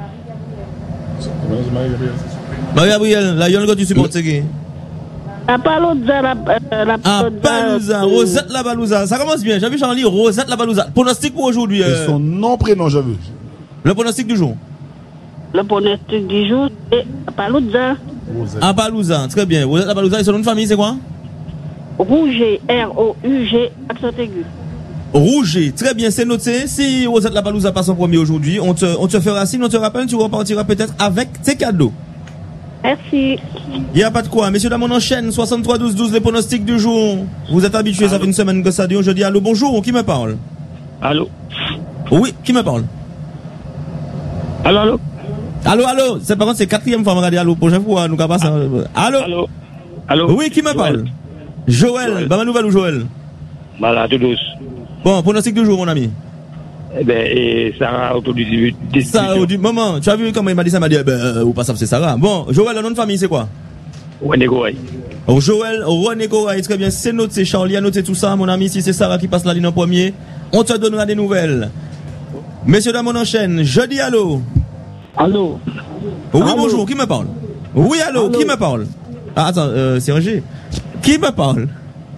Marie-Gabrielle, la yole que tu supportes, c'est qui? La Palouza, Palouza, Rosette la Palouza. Ça commence bien. J'ai vu Charlie, Rosette la Palouza. Pronostic pour aujourd'hui. Son nom, prénom, j'ai vu. Le pronostic du jour. Le pronostic du jour, c'est Palouza. Palouza, très bien. Rosette la Palouza, et son nom de famille, c'est quoi? Rouget, R-O-U-G, accent aigu. Rouget, très bien, c'est noté. Si Rosette la Palouza passe en premier aujourd'hui, on te fera signe, on te rappelle, tu repartiras peut-être avec tes cadeaux. Merci. Il n'y a pas de quoi. Messieurs, dames, on enchaîne. 63-12-12, les pronostics du jour. Vous êtes habitués, ça fait une semaine que ça dure. Je dis allô, bonjour, qui me parle? Allô? Oui, qui me parle? Allô? Allô? C'est par contre, c'est quatrième fois, regardez, allô, prochaine fois, nous capable ça. Allô? Allô? Oui, qui me parle? Joël. Bah, ma nouvelle ou Joël? Bah, là, tout douce. Bon, pronostic du jour, mon ami. Eh ben, et Sarah, autour du début. Sarah, du moment, tu as vu comment il m'a dit ça, il m'a dit, ou pas ça, c'est Sarah. Bon, Joël, le nom de famille, c'est quoi? René Gouraï. Oh, Joël, René Gouraï, très bien, c'est noté, Charlie a noté tout ça, mon ami, si c'est Sarah qui passe la ligne en premier, on te donnera des nouvelles. Messieurs, dames, on enchaîne. Je dis allô. Allô. Oui, allô. Bonjour, qui me parle? Oui, allô, qui me parle? Ah, attends, c'est Roger. Qui me parle?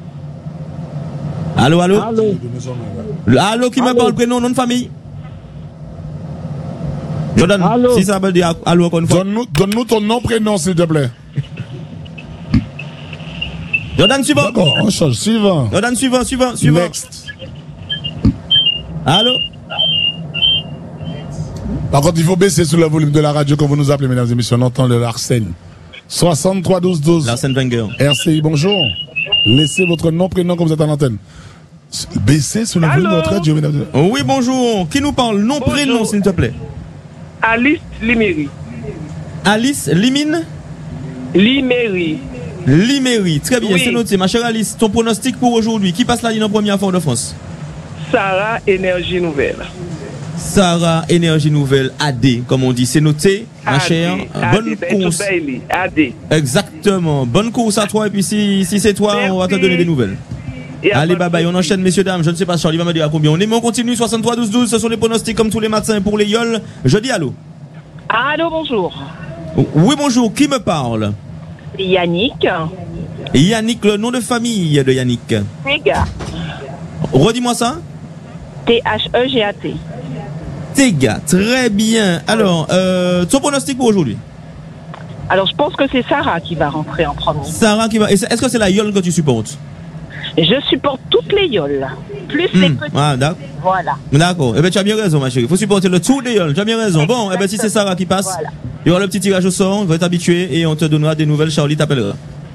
Allô? Allô, qui me parle, prénom, nom de famille? Jordan, si ça veut dire allô encore une fois. Donne-nous ton nom, prénom, s'il te plaît. Jordan, suivant. D'accord, on change, suivant. Jordan, suivant. Next. Allô? Par contre, il faut baisser sur le volume de la radio quand vous nous appelez, mesdames et messieurs. On entend le Arsène. 63-12-12. Arsène Wenger. RCI, bonjour. Laissez votre nom, prénom quand vous êtes à l'antenne. Baissez sur le volume de votre radio, mesdames et messieurs. Oui, bonjour. Qui nous parle? Nom, prénom, s'il te plaît. Alice Liméry. Alice Limine? Liméry. Très bien, oui. C'est noté. Ma chère Alice, ton pronostic pour aujourd'hui. Qui passe la ligne en première à Fort-de-France? Sarah Énergie Nouvelle. Sarah Énergie Nouvelle, AD, comme on dit. C'est noté, ma chère. Bonne course. AD. Exactement. Bonne course à toi. Et puis si c'est toi, merci. On va te donner des nouvelles. Allez, bye bye, on enchaîne, messieurs, dames. Je ne sais pas, Charlie va me dire à combien on est, mais on continue. 63-12-12, ce sont les pronostics comme tous les matins pour les yoles. Je dis allô. Allô, bonjour. Oui, bonjour, qui me parle? Yannick. Yannick, le nom de famille de Yannick. Tega. Redis-moi ça. T-H-E-G-A-T. Tega, très bien. Alors, ton pronostic pour aujourd'hui? Alors, je pense que c'est Sarah qui va rentrer en premier. Sarah qui va. Est-ce que c'est la yole que tu supportes? Je supporte toutes les yoles, plus les petites. Ah, d'accord. Voilà. D'accord. Eh bien, tu as bien raison, ma chérie. Il faut supporter le tout des yoles. Tu as bien raison. Bon, eh bien, si c'est Sarah qui passe, voilà. Il y aura le petit tirage au sort, on va être habitué et on te donnera des nouvelles. Charlie t'appellera.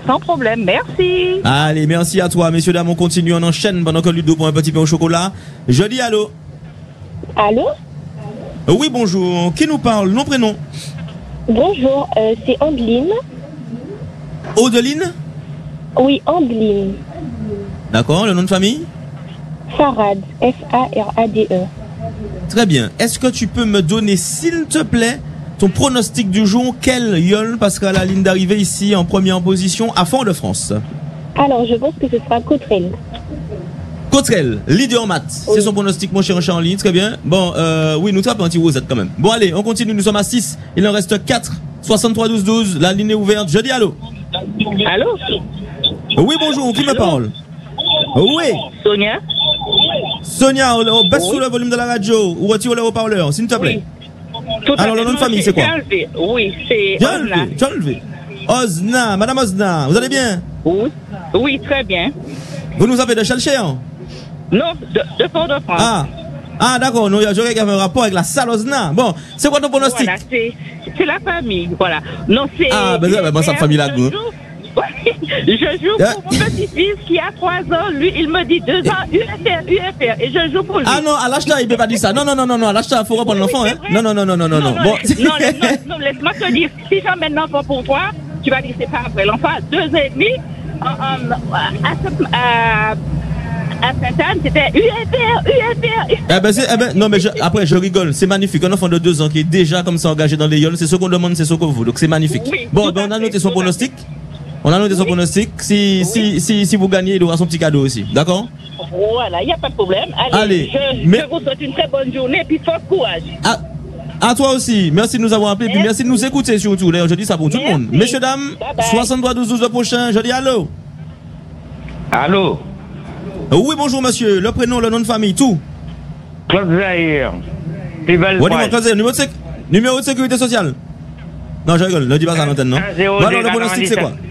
sans problème. Merci. Allez, merci à toi, messieurs, dames. On continue, on enchaîne pendant que Ludo prend un petit peu au chocolat. Je dis allô. Allô? Oui, bonjour. Qui nous parle? Nom, prénom? Bonjour, c'est Andeline. Audeline? Oui, Andeline. D'accord, le nom de famille? Farad, F-A-R-A-D-E. Très bien. Est-ce que tu peux me donner, s'il te plaît, ton pronostic du jour? Quel yole passera la ligne d'arrivée ici en première position à Fort-de-France? Alors, je pense que ce sera Cotterelle. Cotterelle, leader mat. Oui. C'est son pronostic, mon cher Charlie. Très bien. Bon, oui, nous tapons un petit rosette quand même. Bon, allez, on continue. Nous sommes à 6. Il en reste 4. 63 12 12. La ligne est ouverte. Je dis allô. Allô? Oui, bonjour. Qui me parle? Oui. Sonia. Sonia, baisse sous le volume de la radio ou retire le haut-parleur, s'il te plaît. Oui. Alors, le nom de famille, c'est quoi? Oui, c'est Osna. Tu as enlevé. Osna, Madame Osna, vous allez bien? Oui. Oui, très bien. Vous nous avez de Chalcher? Non, de Fort-de-France. Ah, d'accord, j'aurais un rapport avec la salle Osna. Bon, c'est quoi ton pronostic? Voilà, c'est la famille, voilà. Non, c'est... Ah, ben ça, famille là, nous. Je joue pour mon petit-fils qui a 3 ans. Lui, il me dit 2 ans, UFR. Et je joue pour lui. Ah non, à l'achat, il ne peut pas dire ça. Non, à l'achat, il faut reprendre l'enfant, hein. Non. Bon. Non, laisse-moi te dire. Si j'emmène l'enfant pour toi, tu vas dire c'est pas après. L'enfant a 2 ans et demi. À Sainte-Anne, c'était UFR. Non, mais après, je rigole. C'est magnifique. Un enfant de 2 ans qui est déjà comme ça engagé dans les yoles, c'est ce qu'on demande, c'est ce qu'on veut. Donc, c'est magnifique. Oui, bon, on a noté son pronostic. Si vous gagnez, il aura son petit cadeau aussi. D'accord? Voilà, il n'y a pas de problème. Allez, je vous souhaite une très bonne journée et puis fort courage. À toi aussi. Merci de nous avoir appelés. Puis merci de nous écouter surtout. D'ailleurs, je dis ça pour tout le monde. Messieurs, dames, 63 12 12 le prochain. Je dis allô. Allô. Oui, bonjour monsieur. Le prénom, le nom de famille, tout. Claude Zahir. Numéro de sécurité sociale. Non, je rigole. Ne dis pas ça à l'antenne, non? Alors, le pronostic, c'est quoi?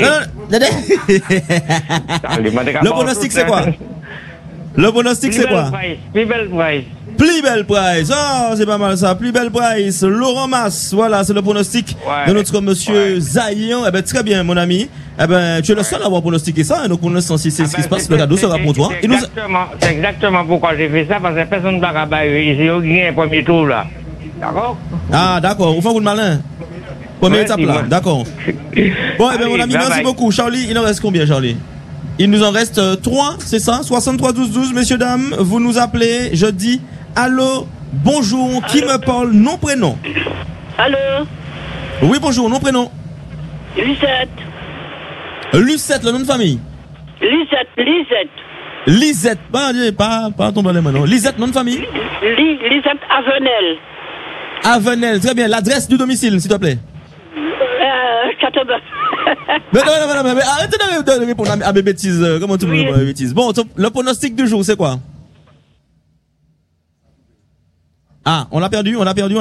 Le pronostic, c'est quoi? Le pronostic, c'est quoi? Plus belle price. Oh, c'est pas mal ça. Plus belle price. Laurent Mas. Voilà, c'est le pronostic de notre monsieur Zayan. Eh ben, très bien, mon ami. Eh ben, tu es le seul à avoir pronostiqué ça. Hein, donc, pour l'instant, si c'est ce qui se passe, le cadeau sera pour toi. C'est exactement pourquoi j'ai fait ça, parce que personne ne va rabattre. Ils ont gagné un premier tour, là. D'accord? Ah, d'accord. Vous faites un coup de malin. Première étape, là. D'accord. Bon, eh ben, mon ami, merci beaucoup. Charlie, il en reste combien, Charlie? Il nous en reste 3, c'est ça? 63 12 12, messieurs, dames. Vous nous appelez, je dis allô, bonjour, qui me parle? Nom, prénom. Allô? Oui, bonjour, nom, prénom. Lucette. Lucette, le nom de famille. Lisette. Pas tomber les mains, non. Lisette, nom de famille. Lisette Avenel. Avenel, très bien. L'adresse du domicile, s'il te plaît. Châteauneuf. Mais arrêtez de répondre à mes bêtises. Comment tu me réponds à mes bêtises? Bon, le pronostic du jour, c'est quoi? Ah, on l'a perdu.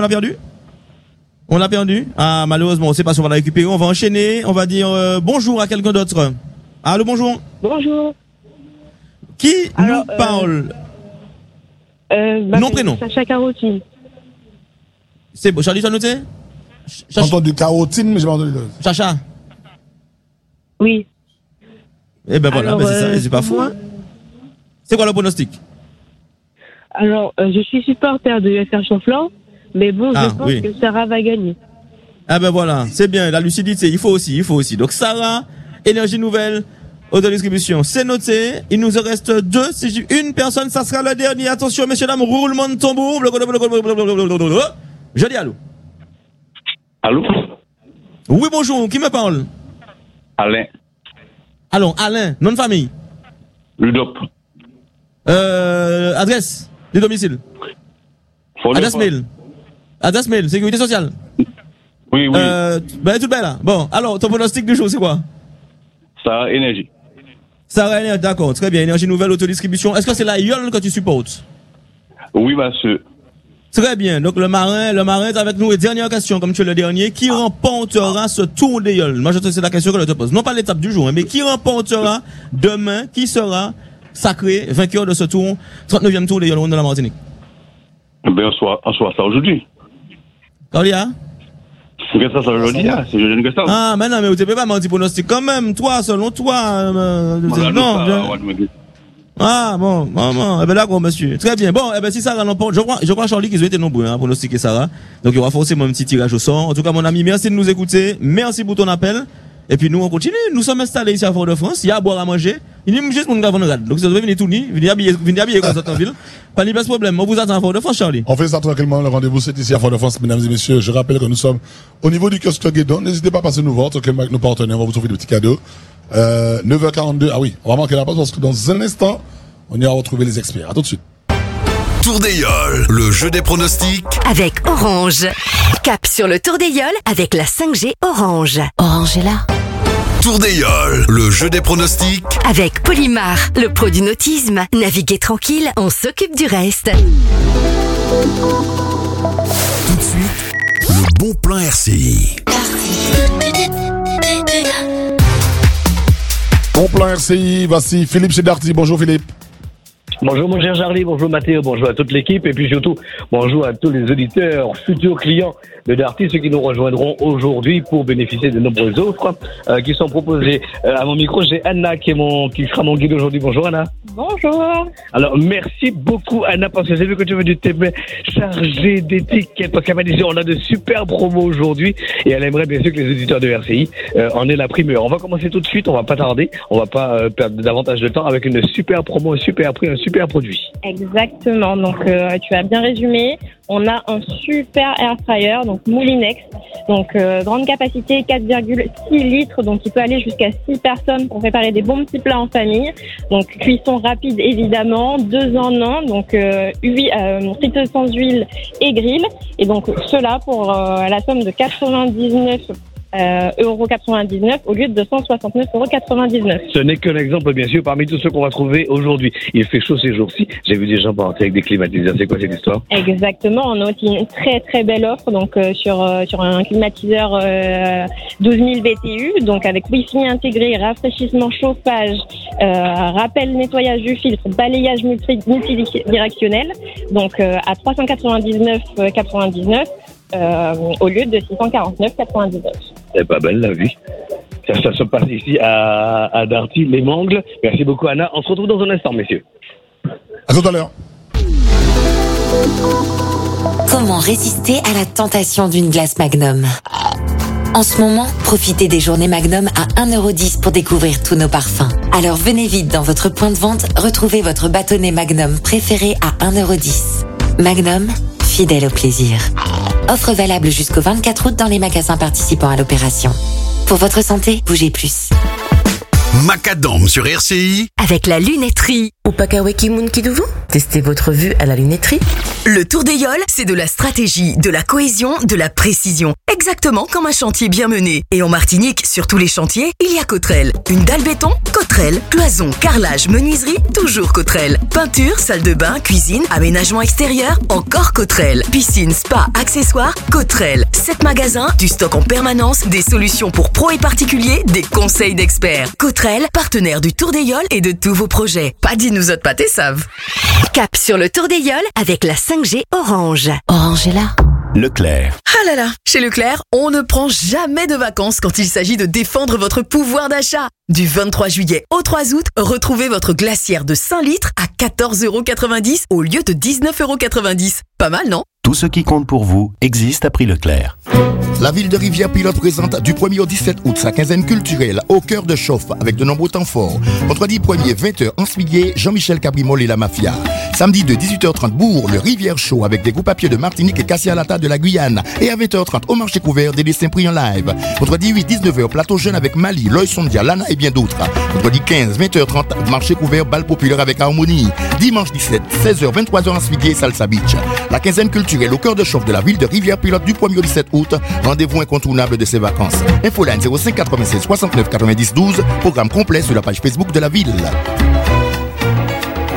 Ah, malheureusement, on sait pas si on va la récupérer. On va enchaîner. On va dire bonjour à quelqu'un d'autre. Allô, bonjour. Bonjour. Qui nous parle? Nom, prénom. Sacha Carotine. C'est bon, Charlie, tu as noté? J'ai entendu carotine, mais j'ai pas entendu le... Chacha. Oui. Eh ben voilà, c'est pas fou. Hein. C'est quoi le pronostic? Alors, je suis supporter de UFR Chanflant, mais bon, je pense que Sarah va gagner. Ah ben voilà, c'est bien, la lucidité, il faut aussi. Donc Sarah, Énergie Nouvelle, autodistribution, c'est noté. Il nous en reste 2. Si j'ai une personne, ça sera le dernier. Attention, messieurs, dames, roulement de tambour. Je dis allô. Allô? Oui, bonjour, qui me parle? Alain. Allons, Alain, nom de famille? Ludop. Adresse du domicile? Adresse mail, sécurité sociale? Oui. Tout bien là. Bon, alors, ton pronostic du jour, c'est quoi? Sarah Énergie. Sarah Énergie, d'accord, très bien. Énergie Nouvelle, autodistribution. Est-ce que c'est la YOL que tu supportes? Oui, monsieur. Très bien. Donc, le marin est avec nous. Et dernière question, comme tu es le dernier. Qui remportera ce tour des YOL? Moi, c'est la question que je te pose. Non pas l'étape du jour, mais qui remportera demain, qui sera sacré vainqueur de ce tour, 39e tour des YOL de la Martinique? Ben, on soit ça aujourd'hui. Claudia? Qu'est-ce que ça aujourd'hui, hein? C'est jeune que ça. Ah, mais non, mais tu peux pas mentir pronostic quand même. Toi, selon toi, Ah, bon, eh ben d'accord, monsieur. Très bien. Bon, eh ben si Sarah l'emporte, je crois Charlie qu'ils ont été nombreux, hein, pour pronostiquer Sarah. Donc il y aura forcément un petit tirage au sort. En tout cas, mon ami, merci de nous écouter. Merci pour ton appel. Et puis nous, on continue. Nous sommes installés ici à Fort-de-France. Il y a à boire, à manger. Il y a juste mon gars, donc ça devait venir tout nu. Venir habiller comme ça en ville. Pas de problème. On vous attend à Fort-de-France, Charlie. On fait ça tranquillement. Le rendez-vous, c'est ici à Fort-de-France, mesdames et messieurs. Je rappelle que nous sommes au niveau du kiosque Guédon. N'hésitez pas à passer nous voir, tranquillement avec nos partenaires. On va vous trouver des petits cadeaux. 9h42. Ah oui, on va manquer la pause parce que dans un instant, on ira retrouver les experts. À tout de suite. Tour des Yoles, le jeu des pronostics. Avec Orange. Cap sur le Tour des Yoles avec la 5G Orange. Orange est là. Tour des Yoles, le jeu des pronostics. Avec Polymar, le pro du nautisme. Naviguez tranquille, on s'occupe du reste. Tout de suite, le bon plan RCI. Bon plan RCI, voici Philippe chez Darty. Bonjour Philippe. Bonjour mon cher Charlie, bonjour Mathéo, bonjour à toute l'équipe et puis surtout bonjour à tous les auditeurs, futurs clients de Darty, ceux qui nous rejoindront aujourd'hui pour bénéficier de nombreuses offres qui sont proposées. À mon micro, j'ai Anna qui sera mon guide aujourd'hui. Bonjour Anna. Bonjour. Alors merci beaucoup Anna parce que j'ai vu que tu veux du thème chargé d'étiquettes parce qu'elle m'a dit on a de super promos aujourd'hui et elle aimerait bien sûr que les auditeurs de RCI en aient la primeur. On va commencer tout de suite, on va pas tarder, on va pas perdre davantage de temps avec une super promo, un super prix, un super produit. Exactement, donc tu as bien résumé. On a un super air fryer, donc Moulinex, donc grande capacité 4,6 litres, donc il peut aller jusqu'à 6 personnes pour préparer des bons petits plats en famille. Donc cuisson rapide évidemment, 2 en 1, donc friteuse sans huile et grill. Et donc cela pour la somme de 99,99 au lieu de 169,99 €. Ce n'est qu'un exemple, bien sûr, parmi tous ceux qu'on va trouver aujourd'hui. Il fait chaud ces jours-ci. J'ai vu des gens partir avec des climatiseurs. C'est quoi cette histoire? Exactement. On a aussi une très très belle offre donc sur un climatiseur 12 000 BTU, donc avec Wi-Fi intégré, rafraîchissement, chauffage, rappel nettoyage du filtre, balayage multidirectionnel, donc à 399,99 au lieu de 649,99. C'est pas belle la vie. Ça se passe ici à Darty, les Mangles. Merci beaucoup Anna. On se retrouve dans un instant, messieurs. À tout à l'heure. Comment résister à la tentation d'une glace Magnum? En ce moment, profitez des journées Magnum à 1,10 € pour découvrir tous nos parfums. Alors venez vite dans votre point de vente, retrouvez votre bâtonnet Magnum préféré à 1,10 €. Magnum, fidèle au plaisir. Offre valable jusqu'au 24 août dans les magasins participants à l'opération. Pour votre santé, bougez plus. Macadam sur RCI. Avec la lunetterie. Ou Pakaweki Moun Kidouvou. Testez votre vue à la lunetterie. Le Tour des Yoles, c'est de la stratégie, de la cohésion, de la précision. Exactement comme un chantier bien mené. Et en Martinique, sur tous les chantiers, il y a Cottrel. Une dalle béton, Cottrel. Cloison, carrelage, menuiserie, toujours Cottrel. Peinture, salle de bain, cuisine, aménagement extérieur, encore Cottrel. Piscine, spa, accessoires, Cottrel. 7 magasins, du stock en permanence, des solutions pour pros et particuliers, des conseils d'experts. Cottrel, partenaire du Tour des Yoles et de tous vos projets. Pas dit nous autres pâtés savent. Cap sur le Tour des Yoles avec la 5G Orange. Orange est là. Leclerc. Ah là là, chez Leclerc, on ne prend jamais de vacances quand il s'agit de défendre votre pouvoir d'achat. Du 23 juillet au 3 août, retrouvez votre glacière de 5 litres à 14,90 € au lieu de 19,90 €. Pas mal, non? Tout ce qui compte pour vous existe à prix Leclerc. La ville de Rivière-Pilote présente du 1er au 17 août sa quinzaine culturelle au cœur de Chauffe avec de nombreux temps forts. Vendredi 1er 20h en Smiguier, Jean-Michel Cabrimol et la Mafia. Samedi de 18h30 Bourg, le Rivière Show avec des groupes à pied de Martinique et Cassia-Lata de la Guyane. Et à 20h30 au marché couvert des dessins pris en live. Vendredi 8-19h Plateau Jeune avec Mali, Loïs Sondia, Lana et bien d'autres. Vendredi 15 20h30 marché couvert Bal Populaire avec Harmonie. Dimanche 17 16h 23h en Smiguier, Salsa Beach. La quinzaine culturelle au cœur de Chauffe de la ville de Rivière-Pilote du 1er au 17 août. Rendez-vous incontournable de ces vacances. Infoline 05 96 69 90 12. Programme complet sur la page Facebook de la ville.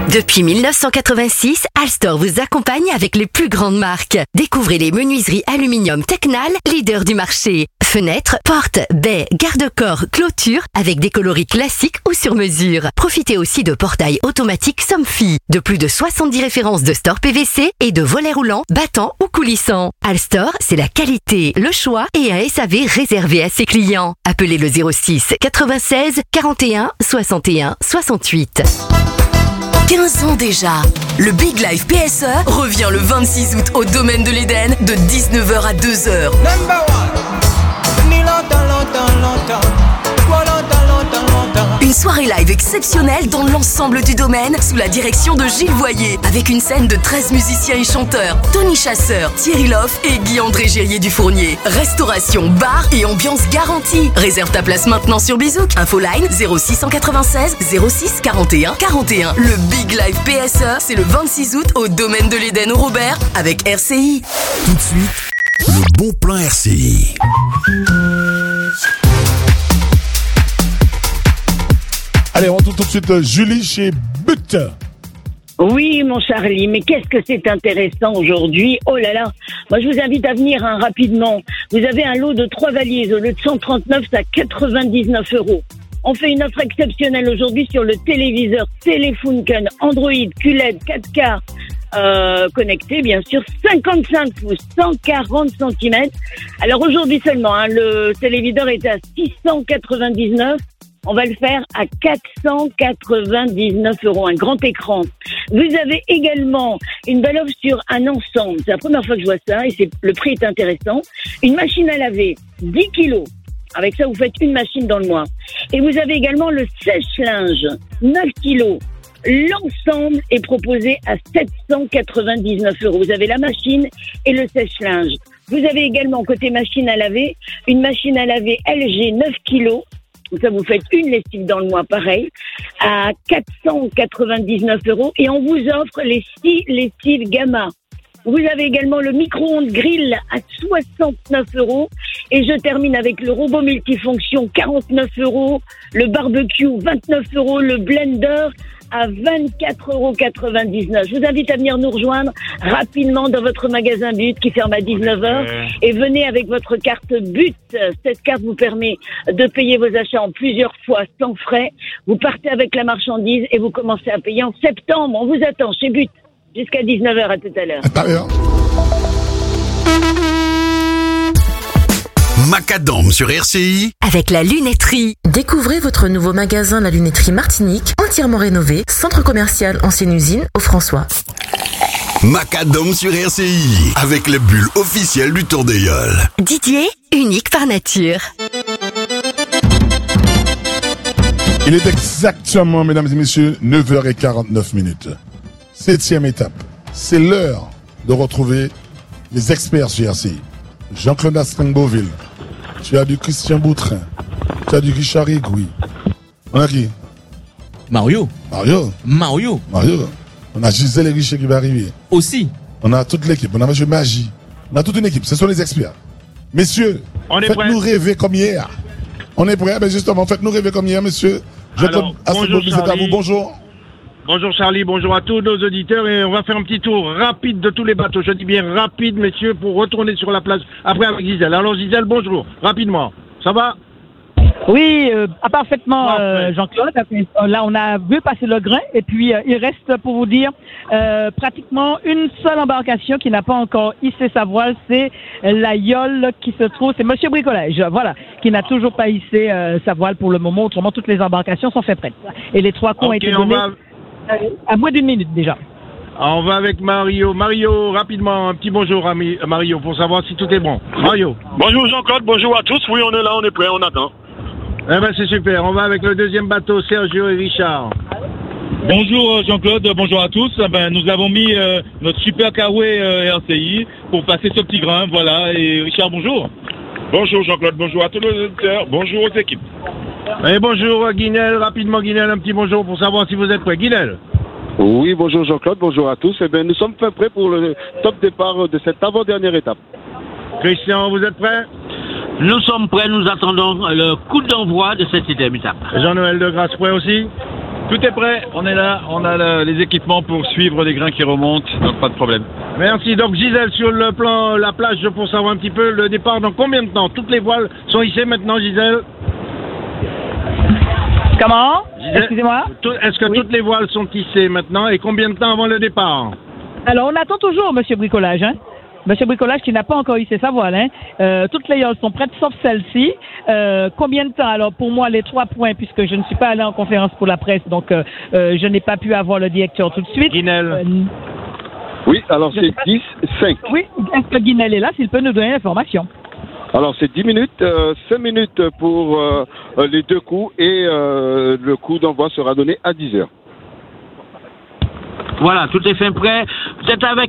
Depuis 1986, Alstor vous accompagne avec les plus grandes marques. Découvrez les menuiseries aluminium Tecnal, leader du marché. Fenêtres, portes, baies, garde-corps, clôtures avec des coloris classiques ou sur mesure. Profitez aussi de portails automatiques Somfy, de plus de 70 références de stores PVC et de volets roulants, battants ou coulissants. Alstor, c'est la qualité, le choix et un SAV réservé à ses clients. Appelez le 06 96 41 61 68. 15 ans déjà. Le Big Live PSE revient le 26 août au Domaine de l'Éden de 19h à 2h. Une soirée live exceptionnelle dans l'ensemble du domaine sous la direction de Gilles Voyer avec une scène de 13 musiciens et chanteurs, Tony Chasseur, Thierry Loff et Guy-André Gérier du Fournier. Restauration, bar et ambiance garantie. Réserve ta place maintenant sur Bizouk. Infoline 0696 06 41 41. Le Big Live PSE, c'est le 26 août au Domaine de l'Éden au Robert avec RCI. Tout de suite, le bon plan RCI. Allez, on retrouve tout de suite Julie chez But. Oui, mon Charlie, mais qu'est-ce que c'est intéressant aujourd'hui. Oh là là, moi je vous invite à venir rapidement. Vous avez un lot de 3 valises, au lieu de 139, c'est à 99 €. On fait une offre exceptionnelle aujourd'hui sur le téléviseur Telefunken, Android, QLED, 4K, connecté, bien sûr, 55 pouces, 140 cm. Alors aujourd'hui seulement, le téléviseur était à 699. On va le faire à 499 €, un grand écran. Vous avez également une belle offre sur un ensemble. C'est la première fois que je vois ça et le prix est intéressant. Une machine à laver, 10 kilos. Avec ça, vous faites une machine dans le mois. Et vous avez également le sèche-linge, 9 kilos. L'ensemble est proposé à 799 €. Vous avez la machine et le sèche-linge. Vous avez également, côté machine à laver, une machine à laver LG 9 kilos. Ça vous faites une lessive dans le mois, pareil, à 499 € et on vous offre les 6 lessives Gamma. Vous avez également le micro-ondes grill à 69 € et je termine avec le robot multifonction 49 €, le barbecue 29 €, le blender à 24,99 €. Je vous invite à venir nous rejoindre rapidement dans votre magasin But qui ferme à 19h et venez avec votre carte But. Cette carte vous permet de payer vos achats en plusieurs fois sans frais. Vous partez avec la marchandise et vous commencez à payer en septembre. On vous attend chez But jusqu'à 19h. À tout à l'heure. Macadam sur RCI. Avec la lunetterie. Découvrez votre nouveau magasin La Lunetterie Martinique, entièrement rénové, centre commercial ancienne usine au François. Macadam sur RCI. Avec les bulles officielles du Tour des Yoles. Didier, unique par nature. Il est exactement, mesdames et messieurs, 9h49. 7e étape. C'est l'heure de retrouver les experts sur RCI. Jean-Claude Astring-Beauville. Tu as du Christian Boutrin. Tu as du Richard Rigoui. On a qui? Mario. On a Gisèle Richer qui va arriver. Aussi. On a toute l'équipe. On a M. Magie. On a toute une équipe. Ce sont les experts. Messieurs, faites-nous rêver comme hier. On est prêts? Ben justement, faites-nous rêver comme hier, monsieur. Jean-Claude Astring-Beauville, c'est à vous. Bonjour. Bonjour Charlie, bonjour à tous nos auditeurs et on va faire un petit tour rapide de tous les bateaux. Je dis bien rapide, messieurs, pour retourner sur la place après avec Gisèle. Alors Gisèle, bonjour, rapidement. Ça va? Oui, parfaitement, Jean-Claude. Là, on a vu passer le grain et puis il reste, pour vous dire, pratiquement une seule embarcation qui n'a pas encore hissé sa voile, c'est la Yole qui se trouve, c'est Monsieur Bricolège, voilà, qui n'a toujours pas hissé sa voile pour le moment. Autrement, toutes les embarcations sont faites prêtes. Et les 3 coups ont été donnés à moins d'1 minute déjà. On va avec Mario. Mario, rapidement, un petit bonjour à Mario pour savoir si tout est bon. Mario. Bonjour Jean-Claude, bonjour à tous. Oui, on est là, on est prêt, on attend. Eh ben c'est super. On va avec le deuxième bateau, Sergio et Richard. Bonjour Jean-Claude, bonjour à tous. Nous avons mis notre super Kawaii RCI pour passer ce petit grain, voilà. Et Richard, bonjour. Bonjour Jean-Claude, bonjour à tous les auditeurs, bonjour aux équipes. Et bonjour Guinel, rapidement Guinel, un petit bonjour pour savoir si vous êtes prêt. Guinel. Oui, bonjour Jean-Claude, bonjour à tous. Eh bien, nous sommes prêts pour le top départ de cette avant-dernière étape. Christian, vous êtes prêt? Nous sommes prêts, nous attendons le coup d'envoi de cette 7e étape. Jean-Noël de Grasse, prêt aussi? Tout est prêt, on est là, on a les équipements pour suivre les grains qui remontent, donc pas de problème. Merci. Donc Gisèle, sur le plan, la plage, pour savoir un petit peu le départ, dans combien de temps? Toutes les voiles sont hissées maintenant, Gisèle? Comment? Gisèle, excusez-moi? Est-ce que toutes les voiles sont hissées maintenant et combien de temps avant le départ? Alors, on attend toujours Monsieur Bricolage, hein? Monsieur Bricolage qui n'a pas encore hissé sa voile, hein? Toutes les yoles sont prêtes, sauf celle-ci. Combien de temps? Alors, pour moi, les 3 points, puisque je ne suis pas allé en conférence pour la presse, donc je n'ai pas pu avoir le directeur tout de suite. Guinel. Oui, alors c'est 10-5. Oui, est-ce que Guinel est là, s'il peut nous donner l'information? Alors c'est 10 minutes, 5 minutes pour les 2 coups et le coup d'envoi sera donné à 10 heures. Voilà, tout est fait prêt. Vous êtes avec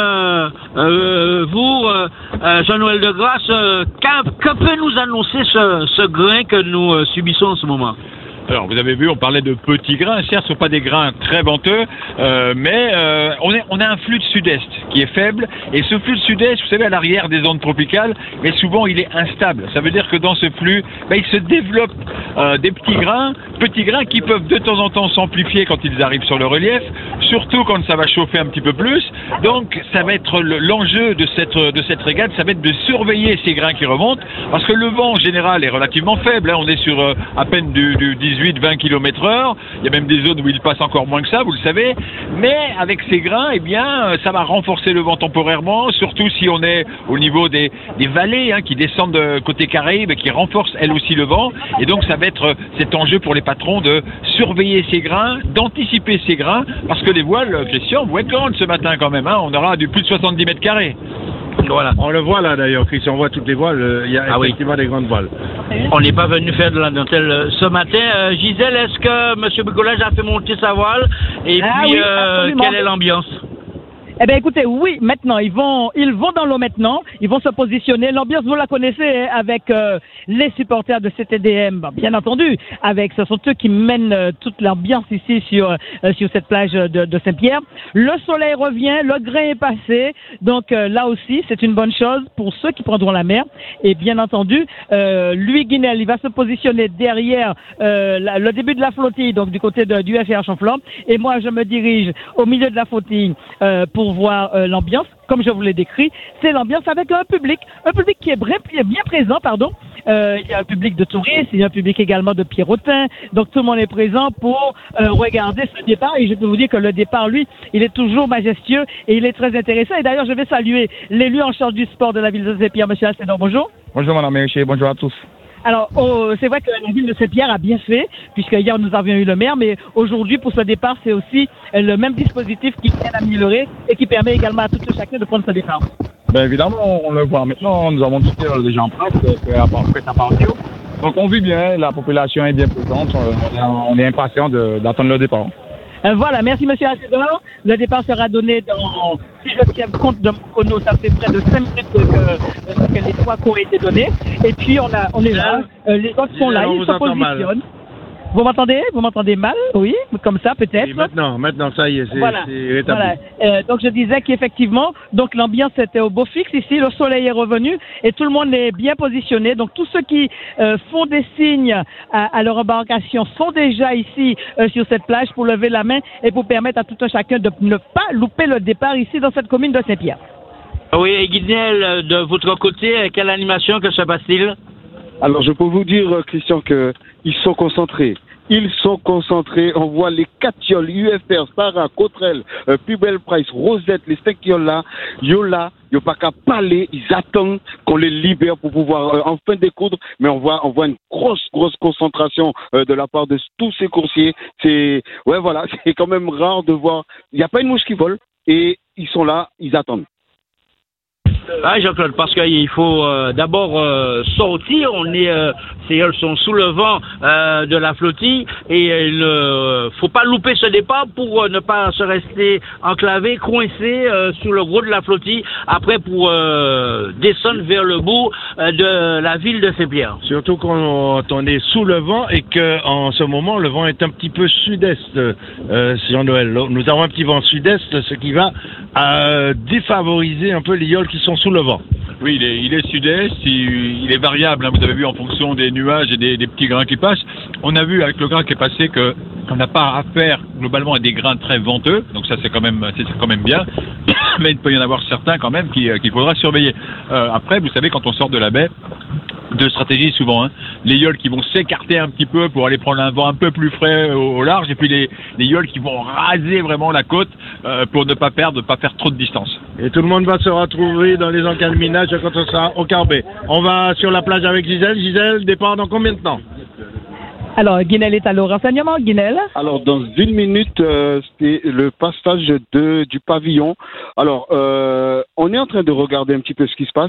vous, Jean-Noël Degrasse. Que peut nous annoncer ce grain que nous subissons en ce moment? Alors, vous avez vu, on parlait de petits grains. Certes, ce ne sont pas des grains très venteux, mais on a un flux de sud-est qui est faible. Et ce flux de sud-est, vous savez, à l'arrière des ondes tropicales, mais souvent, il est instable. Ça veut dire que dans ce flux, il se développe des petits grains qui peuvent de temps en temps s'amplifier quand ils arrivent sur le relief, surtout quand ça va chauffer un petit peu plus. Donc, ça va être l'enjeu de cette régate, ça va être de surveiller ces grains qui remontent, parce que le vent, en général, est relativement faible. Hein. On est sur à peine du 18-20 km/h. Il y a même des zones où il passe encore moins que ça, vous le savez. Mais avec ces grains, ça va renforcer le vent temporairement, surtout si on est au niveau des vallées qui descendent côté Caraïbes et qui renforcent elles aussi le vent. Et donc, ça va être cet enjeu pour les patrons de surveiller ces grains, d'anticiper ces grains, parce que les voiles, Christian, vont être grandes ce matin quand même. Hein. On aura du plus de 70 mètres carrés. Voilà. On le voit là d'ailleurs, Christian, on voit toutes les voiles, il y a effectivement des grandes voiles. On n'est pas venu faire de la dentelle ce matin. Gisèle, est-ce que M. Bricolage a fait monter sa voile? Et puis, quelle est l'ambiance? Eh bien, écoutez, oui, maintenant, ils vont dans l'eau maintenant, ils vont se positionner. L'ambiance, vous la connaissez, avec les supporters de CTDM, bien entendu, ce sont eux qui mènent toute l'ambiance ici sur cette plage de Saint-Pierre. Le soleil revient, le grain est passé, donc là aussi, c'est une bonne chose pour ceux qui prendront la mer. Et bien entendu, lui, Guinel, il va se positionner derrière le début de la flottille, donc du côté du FR Chanflant, et moi, je me dirige au milieu de la flottille pour voir l'ambiance, comme je vous l'ai décrit. C'est l'ambiance avec un public qui est bien présent, pardon. Il y a un public de touristes, il y a un public également de Pierrotins, donc tout le monde est présent pour regarder ce départ, et je peux vous dire que le départ, lui, il est toujours majestueux et il est très intéressant. Et d'ailleurs, je vais saluer l'élu en charge du sport de la ville de Saint-Pierre, M. Assédor. Bonjour. Bonjour, Madame Mériché, bonjour à tous. Alors, c'est vrai que la ville de Saint-Pierre a bien fait, puisque hier nous avions eu le maire, mais aujourd'hui, pour ce départ, c'est aussi le même dispositif qui vient d'améliorer et qui permet également à tout chacun de prendre ce départ. Bien évidemment, on le voit maintenant, nous avons tout déjà en place, prêt à partir. Donc on vit bien, la population est bien présente, on est impatient d'attendre le départ. Voilà, merci M. Assédor. Le départ sera donné si je tiens compte de mon chrono, ça fait près de 5 minutes que les 3 coups ont été donnés. Et puis on est là, les autres sont là, ils se positionnent. Vous m'entendez mal? Oui, comme ça peut-être. Maintenant, ça y est, c'est rétabli. Voilà. Donc je disais qu'effectivement, donc l'ambiance était au beau fixe ici, le soleil est revenu et tout le monde est bien positionné. Donc tous ceux qui font des signes à leur embarcation sont déjà ici sur cette plage pour lever la main et pour permettre à tout un chacun de ne pas louper le départ ici dans cette commune de Saint-Pierre. Oui, et Guinel, de votre côté, quelle animation, que se passe-t-il? Alors je peux vous dire, Christian, qu'ils sont concentrés. On voit les 4 yoles, UFR, Sarah, Cotrel, Pubel Price, Rosette, les 5 yoles là, Yola, ils n'ont pas qu'à parler, ils attendent qu'on les libère pour pouvoir enfin découdre, mais on voit une grosse concentration de la part de tous ces coursiers. C'est quand même rare de voir, il n'y a pas une mouche qui vole, et ils sont là, ils attendent. Ah, Jean-Claude, parce qu'il faut d'abord sortir. Ces yoles sont sous le vent de la flottille et il ne faut pas louper ce départ pour ne pas se rester enclavé, coincé sous le gros de la flottille après pour descendre vers le bout de la ville de Saint-Pierre. Surtout quand on est sous le vent et qu'en ce moment le vent est un petit peu sud-est, Jean-Noël. Nous avons un petit vent sud-est, ce qui va défavoriser un peu les yoles qui sont sous le vent. Oui, il est sud-est, il est variable, hein, vous avez vu, en fonction des nuages et des petits grains qui passent. On a vu avec le grain qui est passé que on n'a pas affaire globalement à des grains très venteux, donc ça c'est quand même bien, mais il peut y en avoir certains quand même qu'il faudra surveiller. Après, vous savez, quand on sort de la baie, deux stratégies souvent, hein. Les yoles qui vont s'écarter un petit peu pour aller prendre un vent un peu plus frais au large, et puis les yoles qui vont raser vraiment la côte pour ne pas faire trop de distance. Et tout le monde va se retrouver dans les encalminages quand on sera au Carbet. On va sur la plage avec Gisèle. Gisèle, départ dans combien de temps? Alors, Guinel est à le renseignement, Guinel. Alors, dans 1 minute, c'est le passage du pavillon. Alors, on est en train de regarder un petit peu ce qui se passe.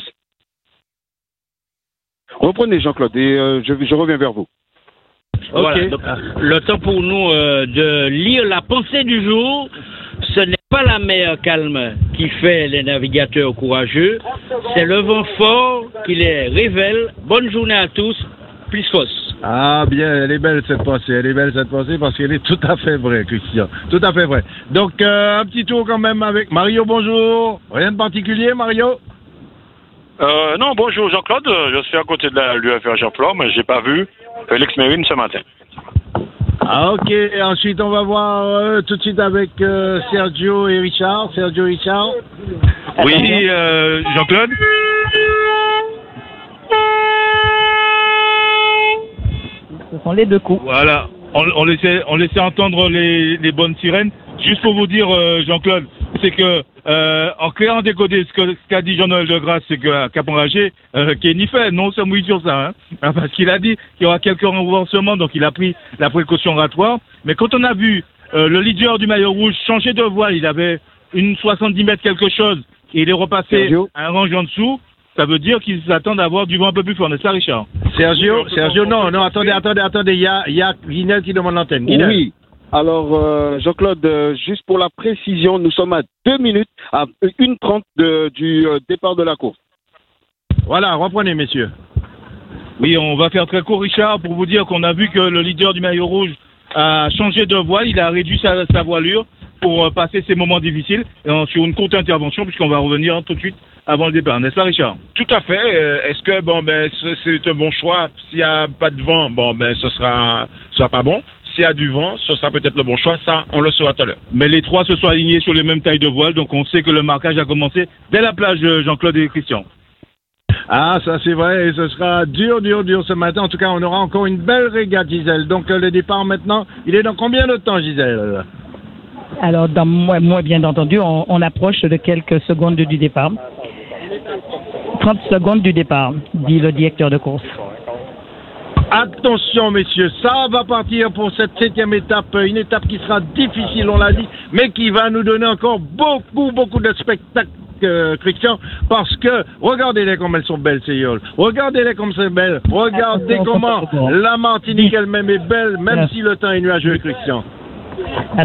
Reprenez, Jean-Claude, et je reviens vers vous. Voilà, donc, le temps pour nous de lire la pensée du jour. Ce n'est pas la mer calme qui fait les navigateurs courageux, c'est le vent fort qui les révèle. Bonne journée à tous, plus fausse. Ah bien, elle est belle cette pensée parce qu'elle est tout à fait vraie, Christian, tout à fait vraie. Donc un petit tour quand même avec Mario, bonjour. Rien de particulier, Mario? Non, bonjour Jean-Claude, je suis à côté de l'UFR Jean-Claude, mais j'ai pas vu Félix Mérine ce matin. Ah ok, et ensuite on va voir tout de suite avec Sergio et Richard. Sergio et Richard. Oui, Jean-Claude. Ce sont les deux coups. Voilà, on laissait entendre les bonnes sirènes. Juste pour vous dire, Jean-Claude, c'est que en clair, en décodé, ce qu'a dit Jean-Noël de Grasse, c'est qu'à Cap-en-Ragé, Kenny fait, non, ça mouille sur ça, hein, parce qu'il a dit qu'il y aura quelques renversements, donc il a pris la précaution oratoire. Mais quand on a vu le leader du maillot rouge changer de voile, il avait une 70 mètres quelque chose, et il est repassé à un range en dessous, ça veut dire qu'ils s'attendent à avoir du vent un peu plus fort, n'est-ce pas, Richard? Sergio, non, attendez, il y a Guinel qui demande l'antenne. Guinel. Oui. Alors, Jean-Claude, juste pour la précision, nous sommes à 2 minutes, à 1:30 du départ de la course. Voilà, reprenez, messieurs. Oui, on va faire très court, Richard, pour vous dire qu'on a vu que le leader du maillot rouge a changé de voile, il a réduit sa voilure pour passer ces moments difficiles, et sur une courte intervention, puisqu'on va revenir tout de suite avant le départ, n'est-ce pas, Richard? Tout à fait. Est-ce que c'est un bon choix? S'il n'y a pas de vent, ce sera pas bon. S'il y a du vent, ce sera peut-être le bon choix. Ça, on le saura tout à l'heure. Mais les trois se sont alignés sur les mêmes tailles de voile, donc on sait que le marquage a commencé dès la plage, Jean-Claude et Christian. Ah, ça c'est vrai, et ce sera dur ce matin. En tout cas, on aura encore une belle régate, Gisèle. Donc le départ maintenant, il est dans combien de temps, Gisèle? Alors, moi, bien entendu, on approche de quelques secondes du départ. 30 secondes du départ, dit le directeur de course. Attention, messieurs, ça va partir pour cette 7e étape, une étape qui sera difficile, on l'a dit, mais qui va nous donner encore beaucoup de spectacles, Christian, parce que regardez-les comme elles sont belles, ces yoles. Regardez-les comme c'est belle. Regardez comment la Martinique elle-même est belle, même si le temps est nuageux, Christian.